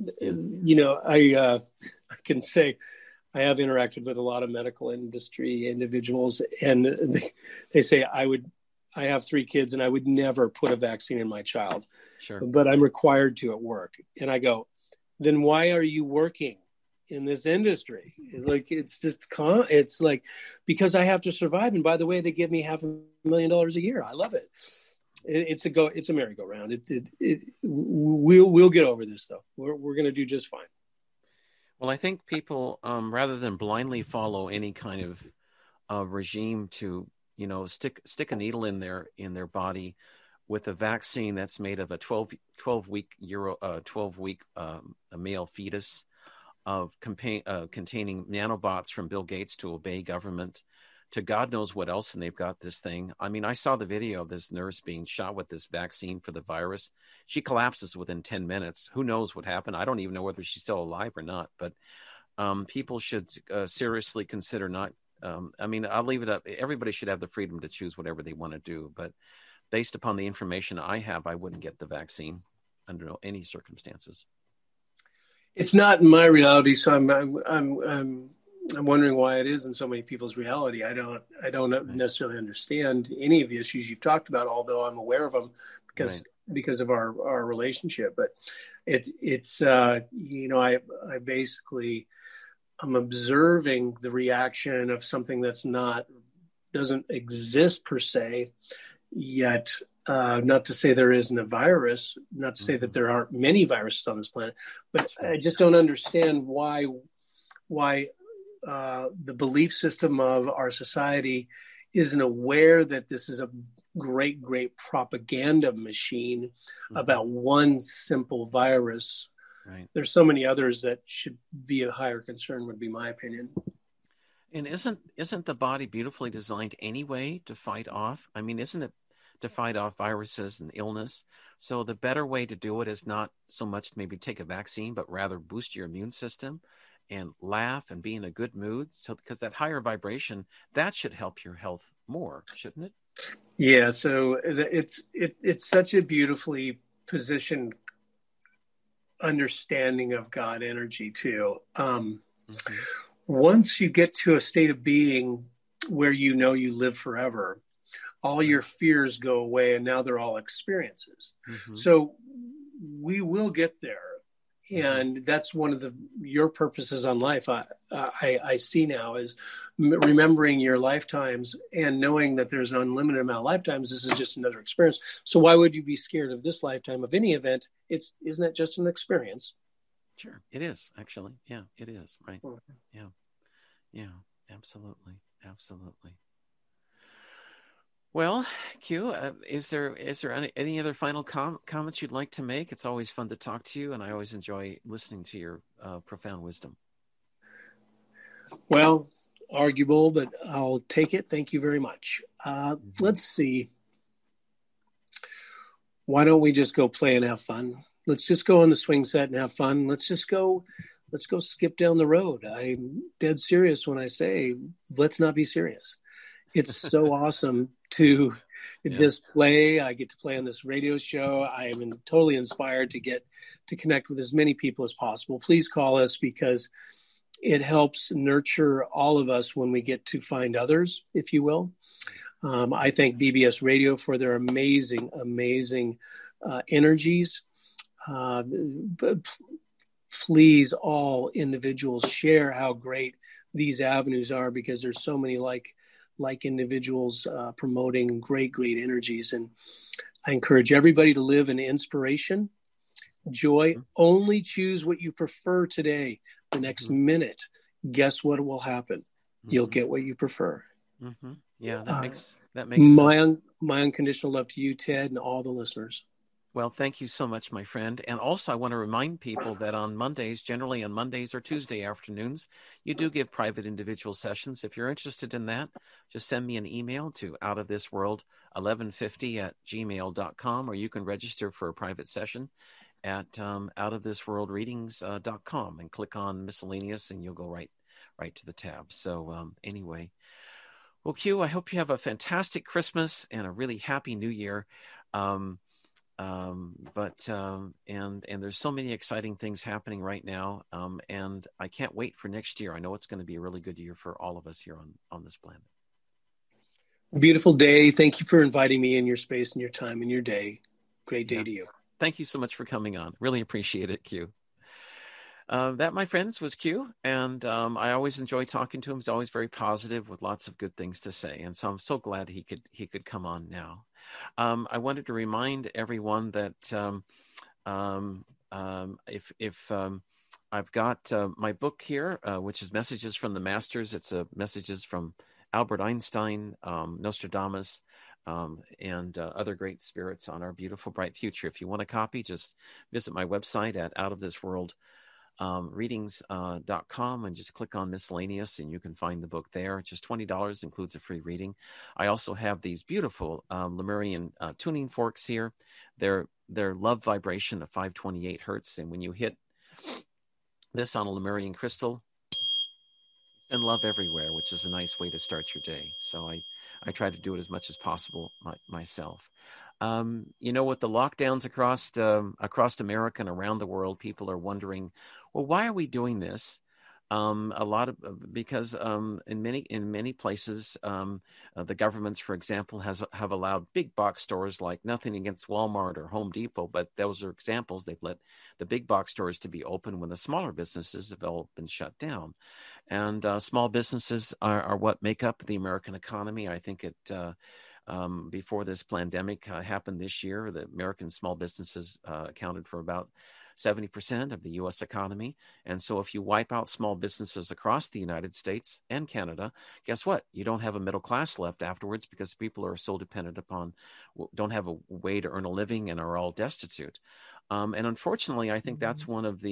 I can say I have interacted with a lot of medical industry individuals, and they say I have 3 kids and I would never put a vaccine in my child. Sure. But I'm required to at work. And I go, then why are you working in this industry? Like, it's like, because I have to survive. And by the way, they give me $500,000 a year. I love it. It's a merry-go-round. We'll get over this though. We're going to do just fine. Well, I think people, rather than blindly follow any kind of regime to, stick a needle in their body with a vaccine that's made of a 12-week male fetus containing nanobots from Bill Gates to obey government to God knows what else, and they've got this thing. I mean, I saw the video of this nurse being shot with this vaccine for the virus. She collapses within 10 minutes. Who knows what happened? I don't even know whether she's still alive or not, but people should seriously consider not. I'll leave it up. Everybody should have the freedom to choose whatever they want to do, but based upon the information I have, I wouldn't get the vaccine under any circumstances. It's not in my reality, so I'm wondering why it is in so many people's reality. I don't necessarily understand any of the issues you've talked about, although I'm aware of them because of our relationship. But I basically I'm observing the reaction of something that's doesn't exist per se yet. Not to say there isn't a virus, not to say that there aren't many viruses on this planet, but I just don't understand why the belief system of our society isn't aware that this is a great propaganda machine about one simple virus. Right. There's so many others that should be a higher concern, would be my opinion. And isn't the body beautifully designed anyway to fight off? I mean, isn't it to fight off viruses and illness? So the better way to do it is not so much maybe take a vaccine, but rather boost your immune system and laugh and be in a good mood. So, because that higher vibration, that should help your health more, shouldn't it? Yeah. So it's such a beautifully positioned understanding of God energy too. Once you get to a state of being where you live forever, all your fears go away, and now they're all experiences. So we will get there. And that's one of your purposes on life. I see now is remembering your lifetimes and knowing that there's an unlimited amount of lifetimes. This is just another experience. So why would you be scared of this lifetime of any event? Isn't it just an experience? Sure. It is, actually. Yeah, it is. Right. Yeah. Yeah. Absolutely. Absolutely. Well, Q, is there any other final comments you'd like to make? It's always fun to talk to you, and I always enjoy listening to your profound wisdom. Well, arguable, but I'll take it. Thank you very much. Let's see. Why don't we just go play and have fun? Let's just go on the swing set and have fun. Let's go skip down the road. I'm dead serious when I say, let's not be serious. It's so awesome to just play. I get to play on this radio show. I am totally inspired to get to connect with as many people as possible. Please call us, because it helps nurture all of us when we get to find others, if you will. I thank BBS Radio for their amazing, amazing energies. Please, all individuals, share how great these avenues are, because there's so many like individuals promoting great energies. And I encourage everybody to live in inspiration, joy. Only choose what you prefer today. The next minute, guess what will happen? You'll get what you prefer. Yeah, that makes my unconditional love to you, Ted, and all the listeners. Well, thank you so much, my friend. And also, I want to remind people that on Mondays, generally on Mondays or Tuesday afternoons, you do give private individual sessions. If you're interested in that, just send me an email to outofthisworld1150@gmail.com, or you can register for a private session at outofthisworldreadings.com and click on miscellaneous, and you'll go right to the tab. So anyway, well, Q, I hope you have a fantastic Christmas and a really happy New Year. And there's so many exciting things happening right now. And I can't wait for next year. I know it's going to be a really good year for all of us here on this planet. Beautiful day. Thank you for inviting me in your space and your time and your day. Great day to you. Thank you so much for coming on. Really appreciate it, Q. That, my friends, was Q. And I always enjoy talking to him. He's always very positive with lots of good things to say. And so I'm so glad he could come on now. I wanted to remind everyone that if I've got my book here, which is Messages from the Masters. It's messages from Albert Einstein, Nostradamus, and other great spirits on our beautiful, bright future. If you want a copy, just visit my website at outofthisworldreadings.com and just click on miscellaneous, and you can find the book there. Just $20, includes a free reading. I also have these beautiful Lemurian tuning forks here. They're love vibration of 528 hertz, and when you hit this on a Lemurian crystal, send love everywhere, which is a nice way to start your day. So I try to do it as much as possible myself. With the lockdowns across America and around the world, people are wondering, well, why are we doing this? Because in many places, the governments, for example, have allowed big box stores, like nothing against Walmart or Home Depot, but those are examples. They've let the big box stores to be open when the smaller businesses have all been shut down. And small businesses are what make up the American economy. I think before this pandemic happened this year, the American small businesses accounted for about 70% of the U.S. economy. And so if you wipe out small businesses across the United States and Canada, guess what? You don't have a middle class left afterwards, because people are so dependent upon, don't have a way to earn a living and are all destitute. And unfortunately, I think that's one of the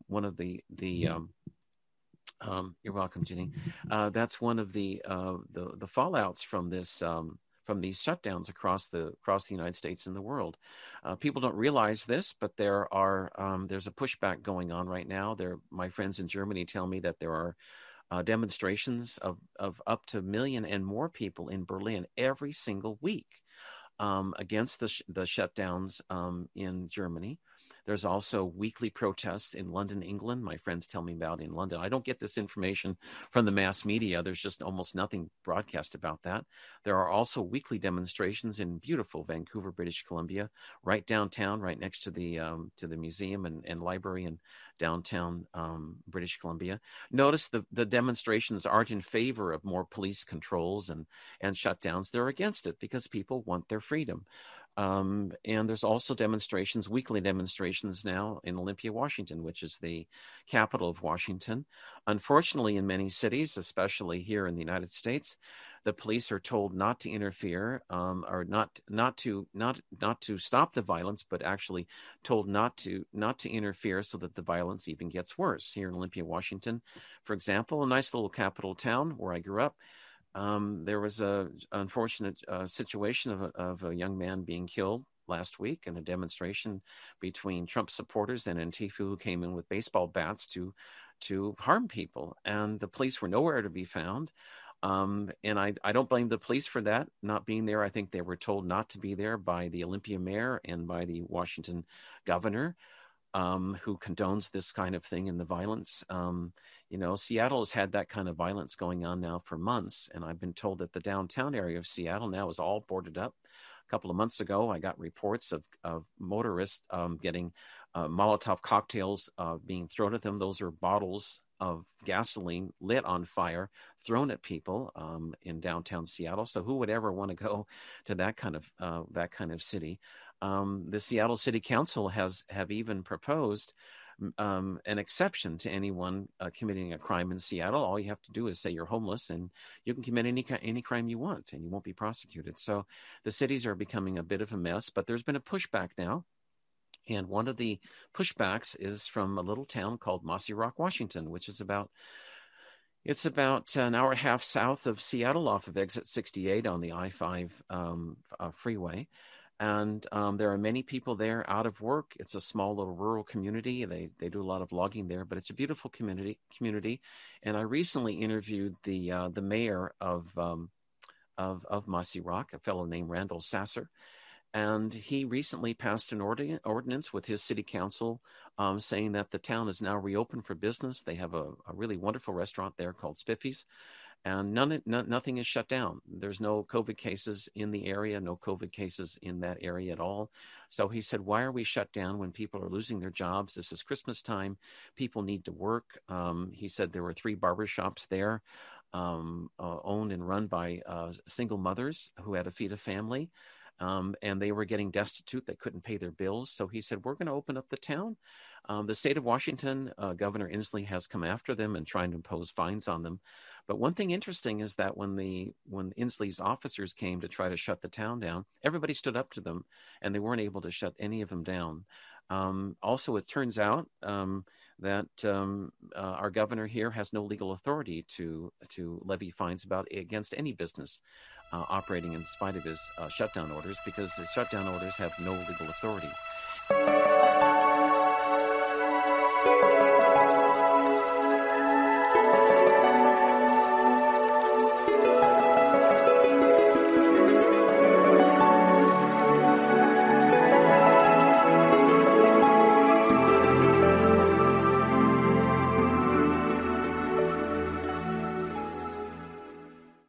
you're welcome, Ginny. That's one of the fallouts from this, from these shutdowns across the United States and the world. People don't realize this, but there's a pushback going on right now. My friends in Germany tell me that there are demonstrations of up to 1 million and more people in Berlin every single week against the shutdowns in Germany. There's also weekly protests in London, England. My friends tell me about in London. I don't get this information from the mass media. There's just almost nothing broadcast about that. There are also weekly demonstrations in beautiful Vancouver, British Columbia, right downtown, right next to the museum and library in downtown British Columbia. Notice the demonstrations aren't in favor of more police controls and shutdowns. They're against it because people want their freedom. And there's also demonstrations, weekly demonstrations now in Olympia, Washington, which is the capital of Washington. Unfortunately, in many cities, especially here in the United States, the police are told not to interfere, or not to stop the violence, but actually told not to interfere, so that the violence even gets worse. Here in Olympia, Washington, for example, a nice little capital town where I grew up. There was a unfortunate situation of a young man being killed last week in a demonstration between Trump supporters and Antifa, who came in with baseball bats to harm people, and the police were nowhere to be found. And I don't blame the police for that, not being there. I think they were told not to be there by the Olympia mayor and by the Washington governor, who condones this kind of thing and the violence. Seattle has had that kind of violence going on now for months, and I've been told that the downtown area of Seattle now is all boarded up. A couple of months ago, I got reports of motorists getting Molotov cocktails being thrown at them. Those are bottles of gasoline lit on fire, thrown at people in downtown Seattle. So who would ever want to go to that kind of city? The Seattle City Council have even proposed an exception to anyone committing a crime in Seattle. All you have to do is say you're homeless, and you can commit any crime you want, and you won't be prosecuted. So the cities are becoming a bit of a mess, but there's been a pushback now. And one of the pushbacks is from a little town called Mossy Rock, Washington, which is about an hour and a half south of Seattle, off of exit 68 on the I-5 freeway. And there are many people there out of work. It's a small little rural community. They do a lot of logging there, but it's a beautiful community. And I recently interviewed the mayor of Mossy Rock, a fellow named Randall Sasser. And he recently passed an ordinance with his city council saying that the town is now reopened for business. They have a really wonderful restaurant there called Spiffy's, and nothing is shut down. There's no COVID cases in the area, no COVID cases in that area at all. So he said, why are we shut down when people are losing their jobs? This is Christmas time. People need to work. He said there were 3 barbershops there, owned and run by single mothers who had to feed a family. And they were getting destitute. They couldn't pay their bills. So he said, we're going to open up the town. The state of Washington, Governor Inslee has come after them and trying to impose fines on them. But one thing interesting is that when Inslee's officers came to try to shut the town down, everybody stood up to them, and they weren't able to shut any of them down. Also, it turns out that our governor here has no legal authority to levy fines against any business operating in spite of his shutdown orders, because the shutdown orders have no legal authority.